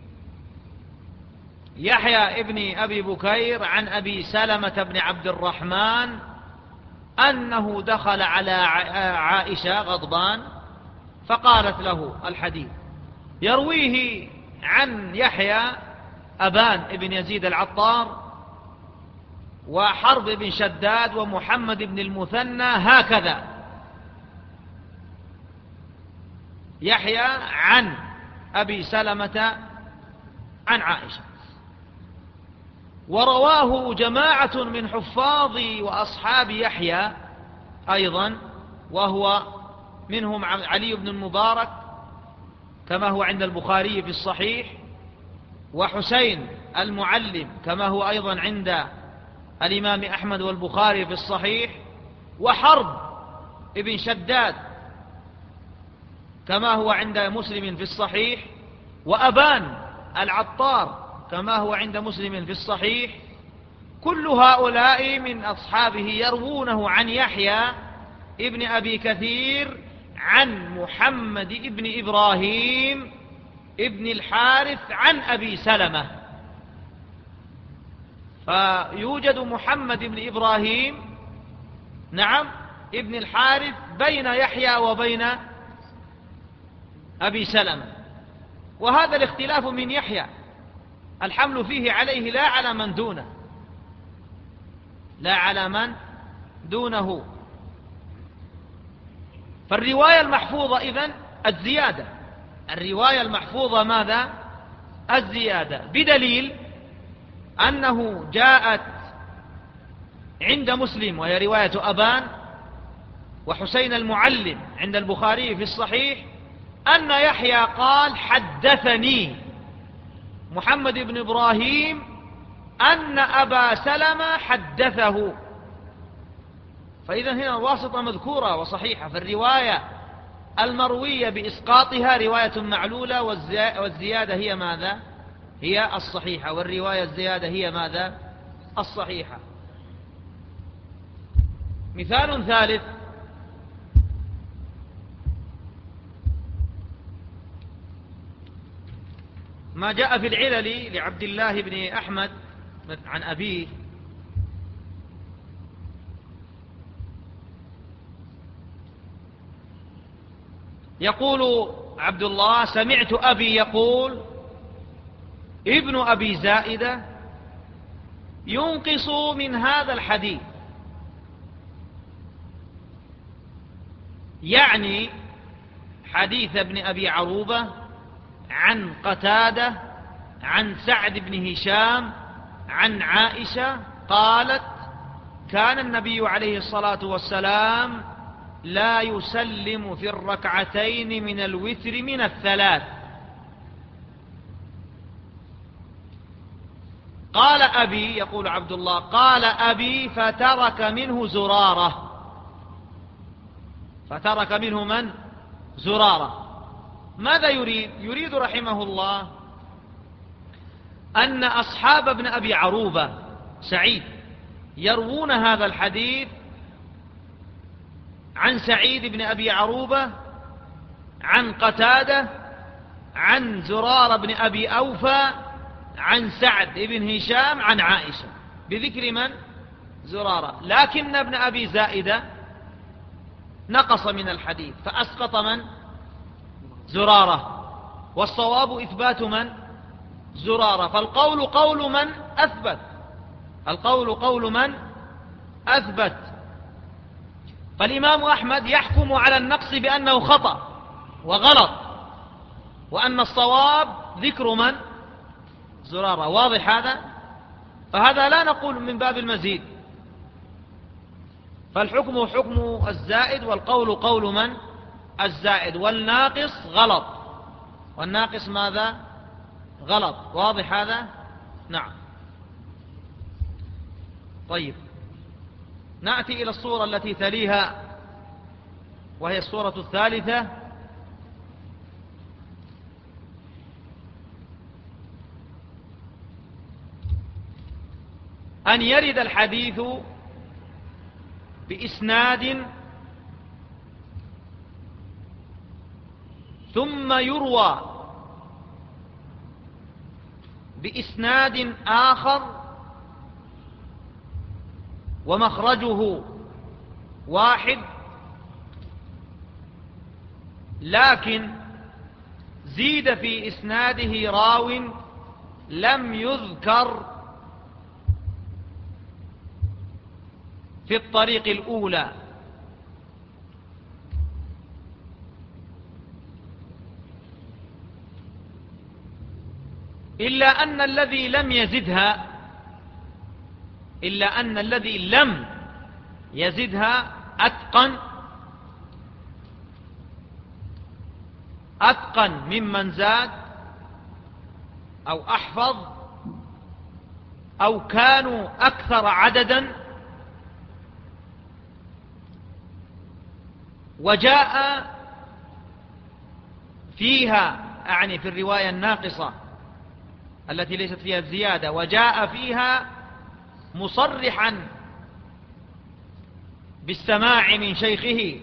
يحيى ابن أبي بكير عن أبي سلمة بن عبد الرحمن أنه دخل على عائشة غضبان فقالت له الحديث. يرويه عن يحيى أبان ابن يزيد العطار وحرب بن شداد ومحمد بن المثنى هكذا: يحيى عن أبي سلمة عن عائشة. ورواه جماعة من حفاظ وأصحاب يحيى أيضا، وهو منهم علي بن المبارك كما هو عند البخاري في الصحيح، وحسين المعلم كما هو أيضا عند الإمام أحمد والبخاري في الصحيح، وحرب ابن شداد كما هو عند مسلم في الصحيح، وأبان العطار كما هو عند مسلم في الصحيح. كل هؤلاء من أصحابه يروونه عن يحيى ابن أبي كثير عن محمد ابن إبراهيم ابن الحارث عن أبي سلمة. فيوجد محمد ابن إبراهيم ابن الحارث بين يحيى وبين أبي سلمة، وهذا الاختلاف من يحيى الحمل فيه عليه لا على من دونه. فالرواية المحفوظة إذن الزيادة. الرواية المحفوظة ماذا؟ الزيادة، بدليل أنه جاءت عند مسلم وهي رواية أبان وحسين المعلم عند البخاري في الصحيح أن يحيى قال حدثني محمد بن إبراهيم أن أبا سلمة حدثه. فإذا هنا الواسطة مذكورة وصحيحة، فالرواية المروية بإسقاطها رواية معلولة، والزيادة هي ماذا؟ هي الصحيحة، والرواية الزيادة هي ماذا؟ الصحيحة. مثال ثالث: ما جاء في العلل لعبد الله بن أحمد عن أبيه يقول عبد الله: سمعت أبي يقول ابن أبي زائدة ينقص من هذا الحديث، يعني حديث ابن أبي عروبة عن قتادة عن سعد بن هشام عن عائشة قالت: كان النبي عليه الصلاة والسلام لا يسلم في الركعتين من الوتر من الثلاث. قال أبي، يقول عبد الله، قال أبي فترك منه زرارة. فترك منه من؟ زرارة. ماذا يريد؟ يريد رحمه الله أن أصحاب ابن أبي عروبة سعيد يروون هذا الحديث عن سعيد بن أبي عروبة عن قتادة عن زرار بن أبي أوفى عن سعد بن هشام عن عائشة، بذكر من؟ زرارة. لكن ابن أبي زائدة نقص من الحديث فأسقط من؟ زرارة. والصواب إثبات من؟ زرارة. فالقول قول من أثبت، القول قول من أثبت. فالإمام أحمد يحكم على النقص بأنه خطأ وغلط، وأن الصواب ذكر من؟ زرارة. واضح هذا؟ فهذا لا نقول من باب المزيد، فالحكم حكم الزائد والقول قول من؟ الزائد. والناقص غلط، والناقص ماذا؟ غلط. واضح هذا؟ نعم. طيب، نأتي إلى الصورة التي تليها وهي الصورة الثالثة. أن يرد الحديث بإسناد ثم يروى بإسناد آخر ومخرجه واحد، لكن زيد في إسناده راو لم يذكر في الطريق الأولى، إلا أن الذي لم يزدها أتقن ممن زاد أو أحفظ أو كانوا أكثر عددا. وجاء فيها، أعني في الرواية الناقصة التي ليست فيها الزيادة، وجاء فيها مصرحا بالسماع من شيخه،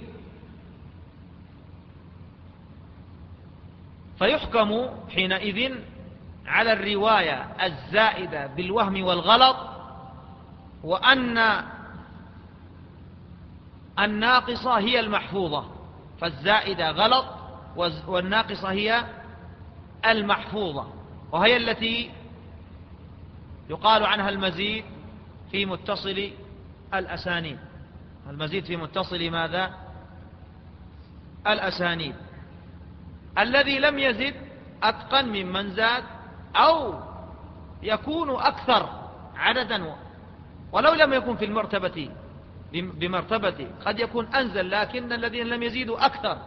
فيحكم حينئذ على الرواية الزائدة بالوهم والغلط، وأن الناقصة هي المحفوظة، فالزائدة غلط والناقصة هي المحفوظة، وهي التي يقال عنها المزيد في متصل الأسانيد. المزيد في متصل ماذا؟ الأسانيد. الذي لم يزد أتقن ممن زاد، أو يكون أكثر عددا ولو لم يكن في المرتبة بمرتبته، قد يكون أنزل لكن الذين لم يزيدوا أكثر.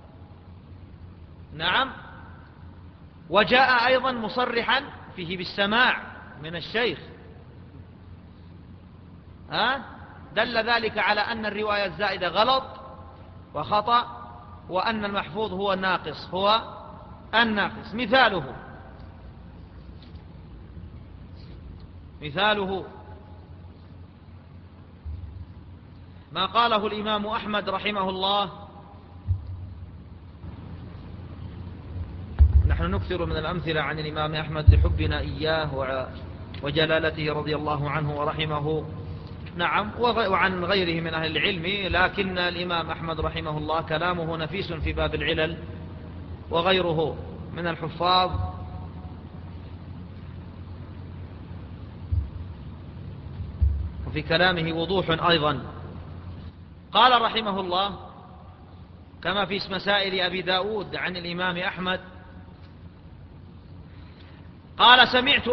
نعم. وجاء أيضا مصرحا فيه بالسماع من الشيخ، دل ذلك على أن الرواية الزائدة غلط وخطأ، وأن المحفوظ هو الناقص، هو الناقص. مثاله ما قاله الإمام أحمد رحمه الله. نحن نكثر من الأمثلة عن الإمام أحمد لحبنا إياه وجلالته رضي الله عنه ورحمه. نعم. وعن غيره من أهل العلم، لكن الإمام أحمد رحمه الله كلامه نفيس في باب العلل، وغيره من الحفاظ وفي كلامه وضوح أيضا. قال رحمه الله كما في مسائل أبي داود عن الإمام أحمد قال سمعت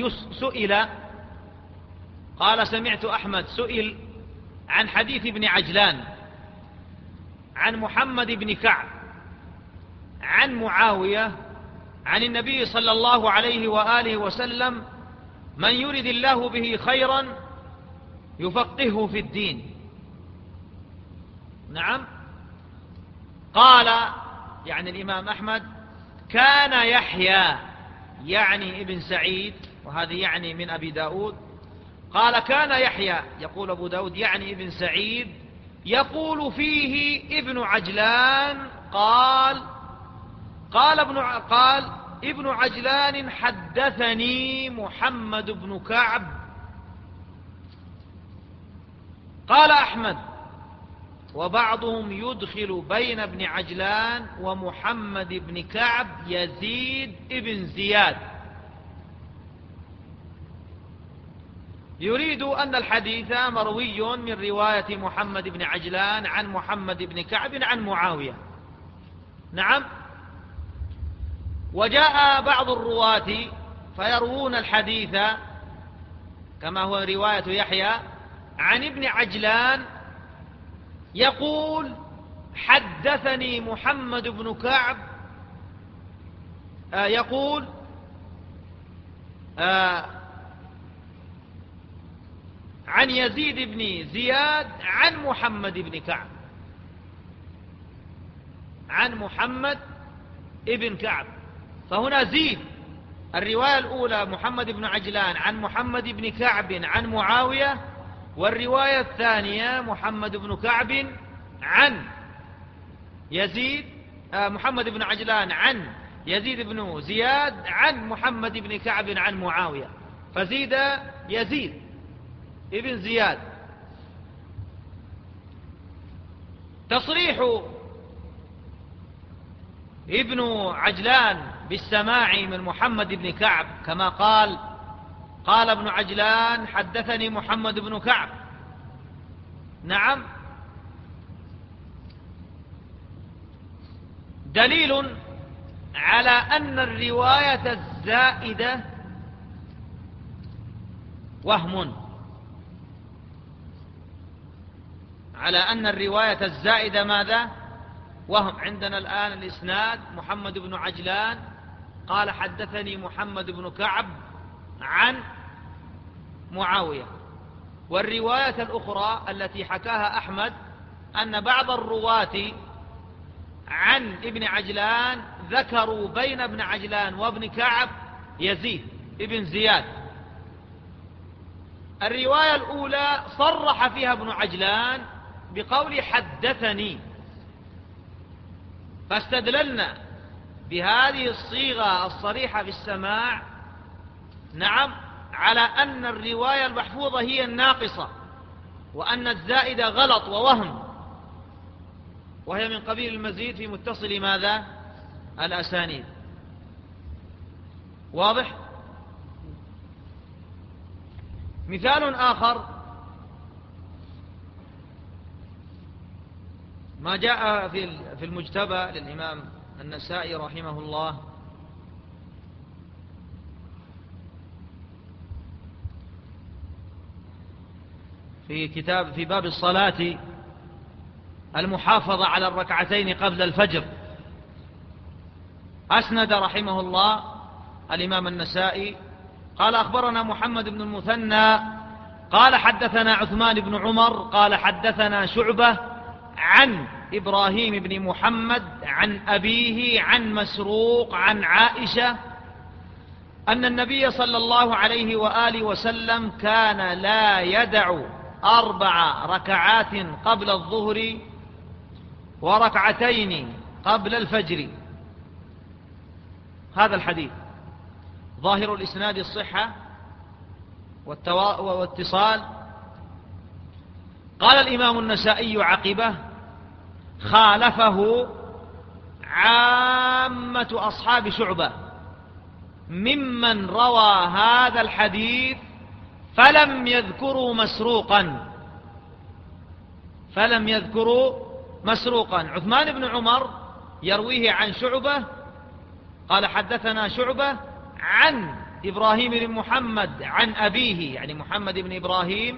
أحمد سئل عن حديث ابن عجلان عن محمد بن كعب عن معاوية عن النبي صلى الله عليه وآله وسلم: من يرد الله به خيرا يفقهه في الدين. نعم. قال يعني الإمام أحمد: كان يحيى يعني ابن سعيد، وهذه يعني من أبي داود. قال كان يحيى يقول أبو داود يعني ابن سعيد يقول فيه ابن عجلان قال ابن عجلان حدثني محمد بن كعب. قال أحمد: وبعضهم يدخل بين ابن عجلان ومحمد بن كعب يزيد ابن زياد، يريد أن الحديث مروي من رواية محمد بن عجلان عن محمد بن كعب عن معاوية. نعم. وجاء بعض الرواة فيروون الحديث كما هو رواية يحيى عن ابن عجلان يقول: حدثني محمد بن كعب، يقول عن يزيد بن زياد عن محمد بن كعب، عن محمد ابن كعب. فهنا زيد. الرواية الأولى محمد بن عجلان عن محمد بن كعب عن معاوية، والرواية الثانية محمد بن كعب عن يزيد، محمد بن عجلان عن يزيد بن زياد عن محمد بن كعب عن معاوية، فزيد يزيد ابن زياد. تصريح ابن عجلان بالسماع من محمد بن كعب كما قال ابن عجلان: حدثني محمد بن كعب. نعم. دليل على أن الرواية الزائدة وهم، على أن الرواية الزائدة ماذا؟ وهم. عندنا الآن الإسناد محمد بن عجلان قال: حدثني محمد بن كعب عن معاوية. والرواية الأخرى التي حكاها أحمد أن بعض الرواة عن ابن عجلان ذكروا بين ابن عجلان وابن كعب يزيد ابن زياد. الرواية الأولى صرح فيها ابن عجلان بقول حدثني، فاستدللنا بهذه الصيغة الصريحة بالسماع نعم على أن الرواية المحفوظة هي الناقصة، وأن الزائدة غلط ووهم، وهي من قبيل المزيد في متصل ماذا؟ الأسانيد. واضح؟ مثال آخر ما جاء في المجتبى للإمام النسائي رحمه الله في باب الصلاة المحافظة على الركعتين قبل الفجر، أسند رحمه الله الإمام النسائي قال أخبرنا محمد بن المثنى قال حدثنا عثمان بن عمر قال حدثنا شعبة عن إبراهيم بن محمد عن أبيه عن مسروق عن عائشة أن النبي صلى الله عليه وآله وسلم كان لا يدع 4 ركعات قبل الظهر وركعتين قبل الفجر. هذا الحديث ظاهر الإسناد الصحة واتصال. قال الإمام النسائي عقبه خالفه عامة أصحاب شعبة ممن روى هذا الحديث فلم يذكروا مسروقا. عثمان بن عمر يرويه عن شعبة قال حدثنا شعبة عن إبراهيم بن محمد عن أبيه، يعني محمد بن إبراهيم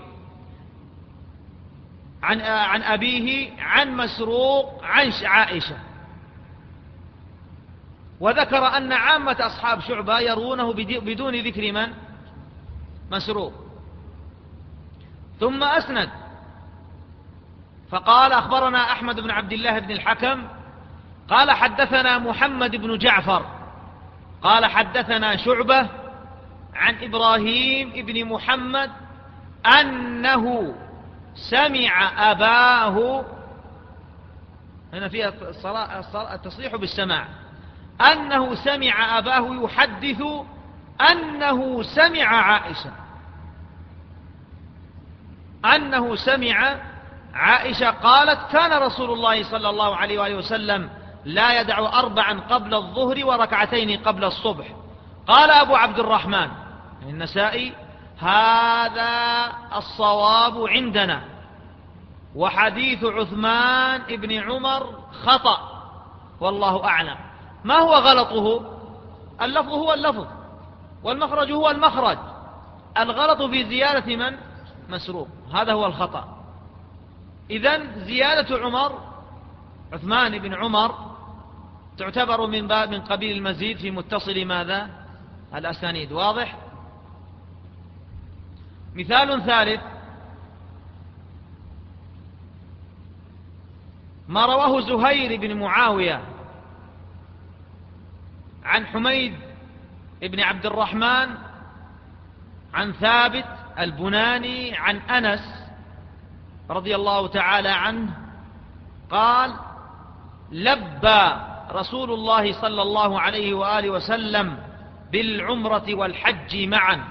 عن أبيه عن مسروق عن عائشة، وذكر أن عامة أصحاب شعبة يروونه بدون ذكر من؟ مسروق. ثم أسند فقال أخبرنا أحمد بن عبد الله بن الحكم قال حدثنا محمد بن جعفر قال حدثنا شعبة عن إبراهيم بن محمد أنه سمع أباه، هنا فيها التصريح بالسماع، أنه سمع أباه يحدث أنه سمع عائشة قالت كان رسول الله صلى الله عليه وآله وسلم لا يدع 4 قبل الظهر وركعتين قبل الصبح. قال أبو عبد الرحمن النسائي هذا الصواب عندنا، وحديث عثمان بن عمر خطأ والله أعلم. ما هو غلطه؟ اللفظ هو اللفظ والمخرج هو المخرج، الغلط في زيادة من؟ مسروق، هذا هو الخطأ. إذن زيادة عثمان بن عمر تعتبر من قبيل المزيد في متصل ماذا؟ الأسانيد. واضح؟ مثال ثالث ما رواه زهير بن معاوية عن حميد بن عبد الرحمن عن ثابت البناني عن أنس رضي الله تعالى عنه قال لبى رسول الله صلى الله عليه وآله وسلم بالعمرة والحج معا.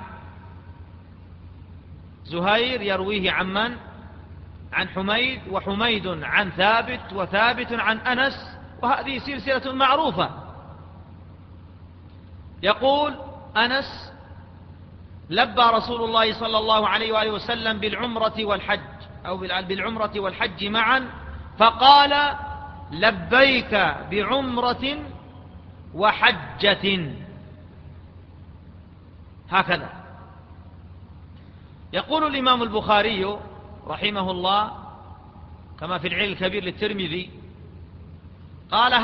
زهير يرويه عن من؟ عن حميد، وحميد عن ثابت، وثابت عن أنس، وهذه سلسلة معروفة. يقول أنس لبى رسول الله صلى الله عليه وآله وسلم بالعمرة والحج أو بالعمرة والحج معا، فقال لبيك بعمرة وحجة، هكذا. يقول الإمام البخاري رحمه الله كما في العلل الكبير للترمذي قال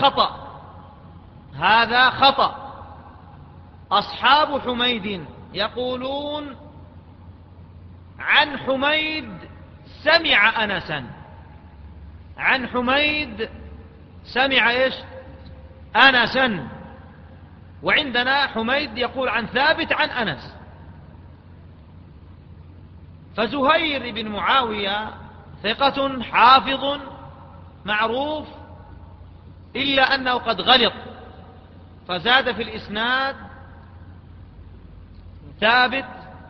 هذا خطأ. أصحاب حميد يقولون عن حميد سمع أنسا، عن حميد سمع إيش؟ أنسا، وعندنا حميد يقول عن ثابت عن أنس. فزهير بن معاوية ثقة حافظ معروف، إلا أنه قد غلط فزاد في الإسناد ثابت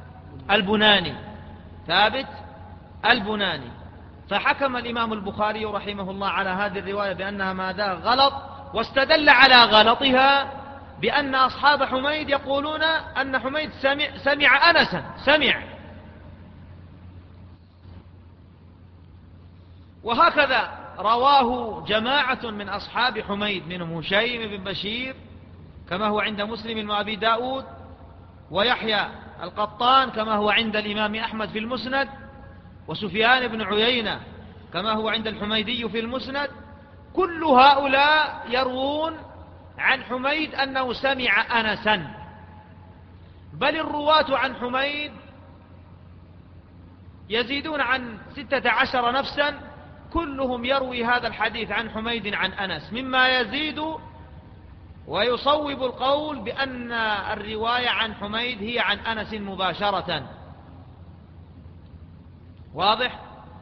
البناني، فحكم الإمام البخاري رحمه الله على هذه الرواية بأنها ماذا؟ غلط، واستدل على غلطها بأن أصحاب حميد يقولون أن حميد سمع أنسا، وهكذا رواه جماعة من أصحاب حميد منهم هشيم بن بشير كما هو عند مسلم وأبي داود، ويحيى القطان كما هو عند الإمام أحمد في المسند، وسفيان بن عيينة كما هو عند الحميدي في المسند، كل هؤلاء يروون عن حميد أنه سمع أنسا، بل الرواة عن حميد يزيدون عن 16 نفسا كلهم يروي هذا الحديث عن حميد عن أنس، مما يزيد ويصوب القول بأن الرواية عن حميد هي عن أنس مباشرة. واضح؟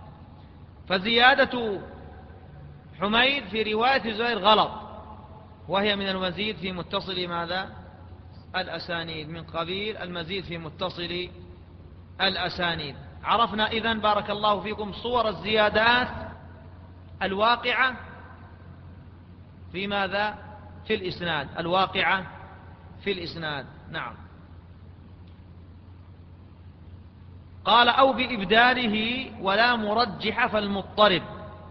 فزيادة حميد في رواية زهير غلط، وهي من المزيد في متصل ماذا؟ الأسانيد، من قبيل المزيد في متصل الأسانيد. عرفنا إذن بارك الله فيكم صور الزيادات الواقعة في ماذا؟ في الإسناد، الواقعة في الإسناد. نعم. قال أو بإبداله ولا مرجح فالمضطرب.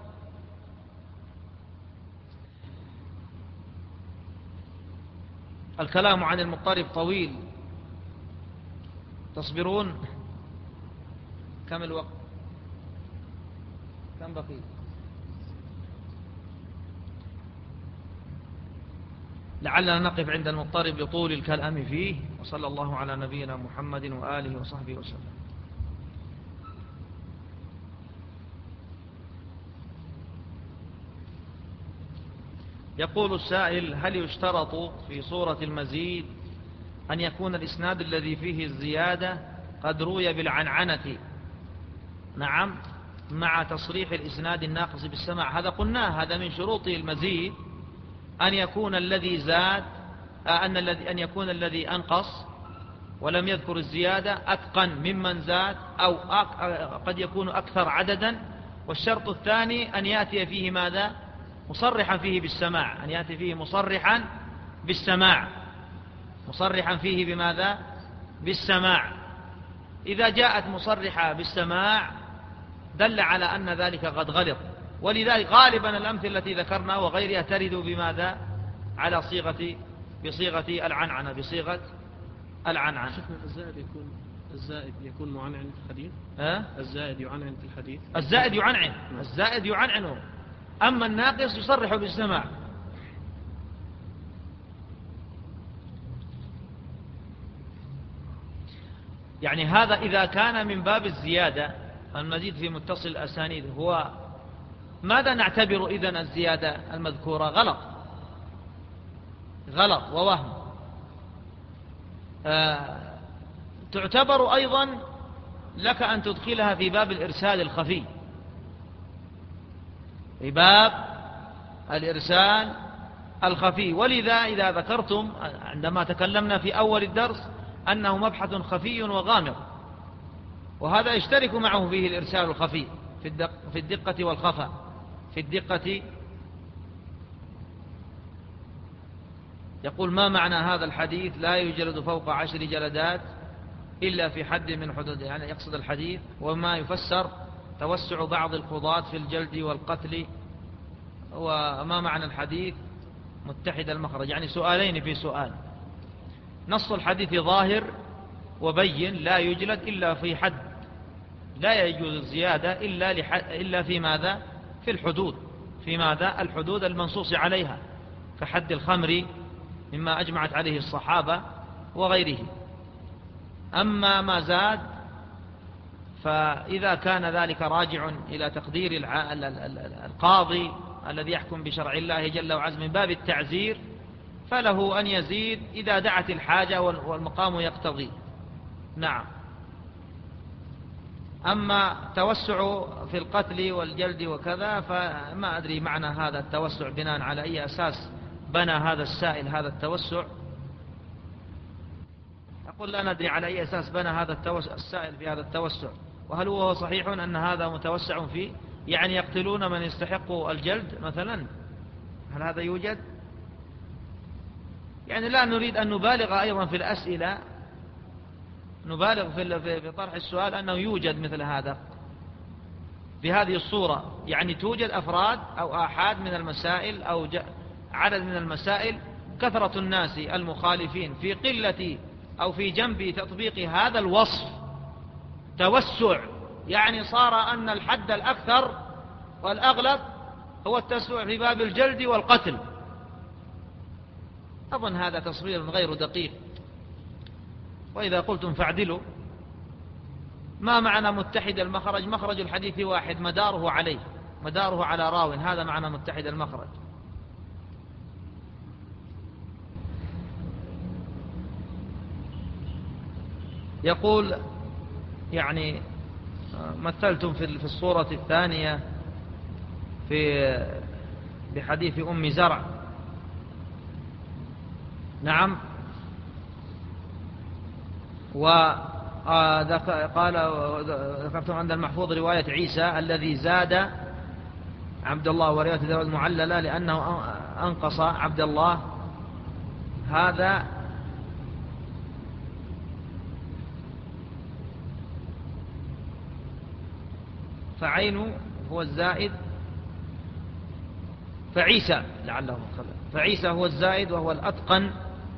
الكلام عن المضطرب طويل، تصبرون؟ كم الوقت؟ كم بقي؟ لعلنا نقف عند المضطرب لطول الكلام فيه، وصلى الله على نبينا محمد وآله وصحبه وسلم. يقول السائل: هل يشترط في صورة المزيد أن يكون الإسناد الذي فيه الزيادة قد روي بالعنعنة؟ نعم، مع تصريح الإسناد الناقص بالسماع. هذا قلناه، هذا من شروط المزيد أن يكون الذي زاد أن يكون الذي أنقص ولم يذكر الزيادة أتقن ممن زاد، أو قد يكون أكثر عددا. والشرط الثاني أن يأتي فيه ماذا؟ مصرحا فيه بالسماع، أن يأتي فيه مصرحا بالسماع، مصرحا فيه بماذا؟ بالسماع. إذا جاءت مصرحة بالسماع دل على أن ذلك قد غلط، ولذلك غالبا الأمثلة التي ذكرنا وغيرها ترد بماذا؟ على بصيغة العنعنة، بصيغة العنعنة. الزائد يكون معنعن في الحديث. الزائد يعنعن في الحديث. الزائد يعنعن، الزائد يعنعنه، أما الناقص يصرح بالسماع. يعني هذا إذا كان من باب الزيادة المزيد في متصل الأسانيد، هو ماذا نعتبر إذن الزيادة المذكورة؟ غلط ووهم. تعتبر أيضا لك أن تدخلها في باب الإرسال الخفي، في باب الإرسال الخفي. ولذا إذا ذكرتم عندما تكلمنا في أول الدرس أنه مبحث خفي وغامض، وهذا يشترك معه فيه الإرسال الخفي في الدقة والخفاء. في الدقة يقول: ما معنى هذا الحديث لا يجلد فوق 10 جلدات إلا في حد من حدود، يعني يقصد الحديث وما يفسر توسع بعض القضاة في الجلد والقتل، وما معنى الحديث متحد المخرج؟ يعني سؤالين في سؤال. نص الحديث ظاهر وبين: لا يجلد إلا في حد، لا يجوز الزيادة إلا في ماذا؟ في الحدود. في ماذا؟ الحدود المنصوص عليها، كحد الخمر مما أجمعت عليه الصحابة وغيره. أما ما زاد فإذا كان ذلك راجع إلى تقدير القاضي الذي يحكم بشرع الله جل وعز من باب التعزير، فله أن يزيد إذا دعت الحاجة والمقام يقتضي. نعم. أما توسع في القتل والجلد وكذا فما أدري معنى هذا التوسع، بناء على أي أساس بنى هذا السائل هذا التوسع. أقول لا ندري على أي أساس بنى هذا السائل في هذا التوسع، وهل هو صحيح أن هذا متوسع فيه؟ يعني يقتلون من يستحق الجلد مثلا؟ هل هذا يوجد؟ يعني لا نريد أن نبالغ أيضا في الأسئلة، نبالغ في طرح السؤال أنه يوجد مثل هذا بهذه الصورة. يعني توجد أفراد أو آحاد من المسائل أو عدد من المسائل، كثرة الناس المخالفين في قلة أو في جنب تطبيق هذا الوصف توسع يعني صار أن الحد الأكثر والأغلب هو التسوية في باب الجلد والقتل. أظن هذا تصوير غير دقيق. وإذا قلتم فاعدلوا، ما معنى متحد المخرج؟ مخرج الحديث واحد مداره عليه، مداره على راو، هذا معنى متحد المخرج. يقول يعني مثلتم في الصورة الثانية بحديث أم زرع. نعم. قال ذكرتم عند المحفوظ رواية عيسى الذي زاد عبد الله، ورواية داود معللة لأنه أنقص عبد الله. هذا فعين هو الزائد، فعيسى لعله فعيسى هو الزائد وهو الأتقن.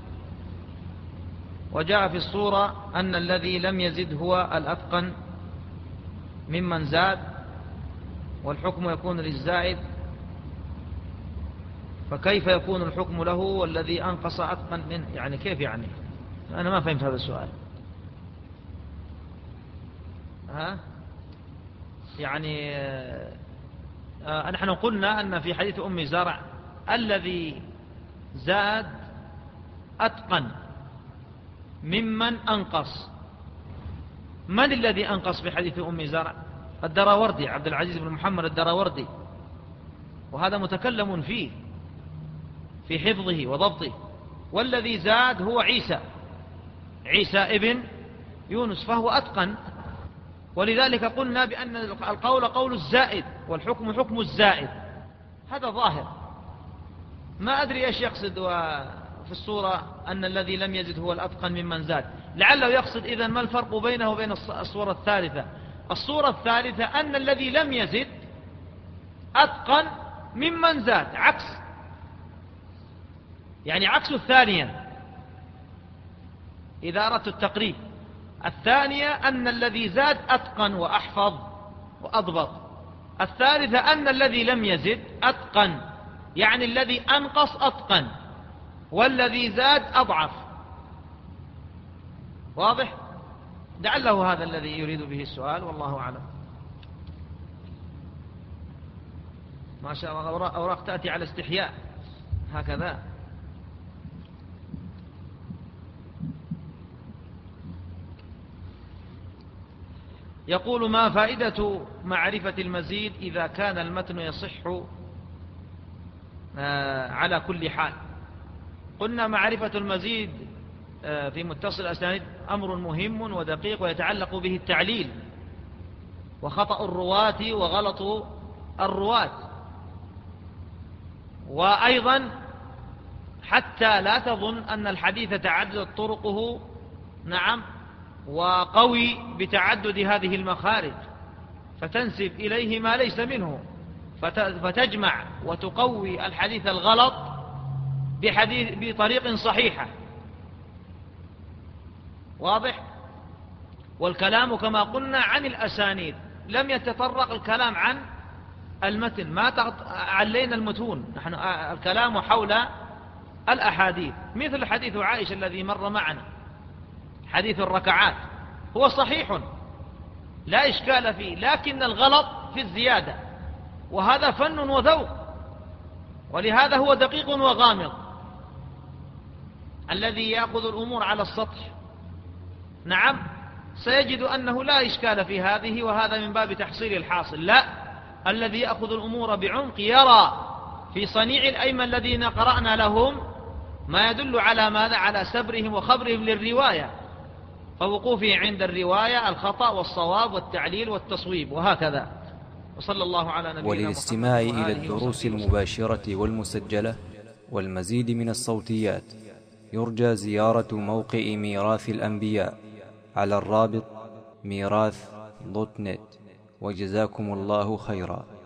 وجاء في الصورة أن الذي لم يزد هو الأتقن ممن زاد، والحكم يكون للزائد. فكيف يكون الحكم له والذي أنقص أتقن منه؟ يعني كيف يعني؟ أنا ما فهمت هذا السؤال. يعني نحن قلنا أن في حديث أم زرع الذي زاد أتقن ممن أنقص. من الذي أنقص في حديث أم زرع؟ الدراوردي، عبد العزيز بن محمد الدراوردي، وهذا متكلم فيه في حفظه وضبطه. والذي زاد هو عيسى ابن يونس، فهو أتقن. ولذلك قلنا بأن القول قول الزائد والحكم حكم الزائد. هذا ظاهر. ما أدري إيش يقصد في الصورة أن الذي لم يزد هو الأتقن ممن زاد. لعله يقصد إذن ما الفرق بينه وبين الصورة الثالثة؟ الصورة الثالثة أن الذي لم يزد أتقن ممن زاد، عكس، يعني عكس الثانية إذا أردت التقريب. الثانية أن الذي زاد أتقن وأحفظ وأضبط. الثالثة أن الذي لم يزد أتقن، يعني الذي أنقص أتقن والذي زاد أضعف. واضح؟ لعله هذا الذي يريد به السؤال، والله أعلم. ما شاء الله، أوراق تأتي على استحياء هكذا. يقول: ما فائدة معرفة المزيد إذا كان المتن يصح على كل حال؟ قلنا معرفة المزيد في متصل الأسانيد أمر مهم ودقيق، ويتعلق به التعليل وخطأ الرواة وغلط الرواة. وأيضا حتى لا تظن أن الحديث تعدد طرقه، نعم، وقوي بتعدد هذه المخارج، فتنسب إليه ما ليس منه، فتجمع وتقوي الحديث الغلط بطريق صحيحة. واضح؟ والكلام كما قلنا عن الأسانيد، لم يتطرق الكلام عن المتن، ما علينا المتون، نحن الكلام حول الأحاديث. مثل حديث عائشة الذي مر معنا، حديث الركعات، هو صحيح لا إشكال فيه، لكن الغلط في الزيادة، وهذا فن وذوق، ولهذا هو دقيق وغامض. الذي يأخذ الأمور على السطح، نعم، سيجد أنه لا إشكال في هذه، وهذا من باب تحصيل الحاصل. لا، الذي يأخذ الأمور بعمق يرى في صنيع الأئمة الذين قرأنا لهم ما يدل على ماذا؟ على سبرهم وخبرهم للرواية، فوقوفه عند الرواية الخطأ والصواب والتعليل والتصويب، وهكذا. وصلى الله على نبينا محمد. وللاستماع إلى الدروس المباشرة والمسجلة والمزيد من الصوتيات يرجى زيارة موقع ميراث الأنبياء على الرابط ميراث.net. وجزاكم الله خيرا.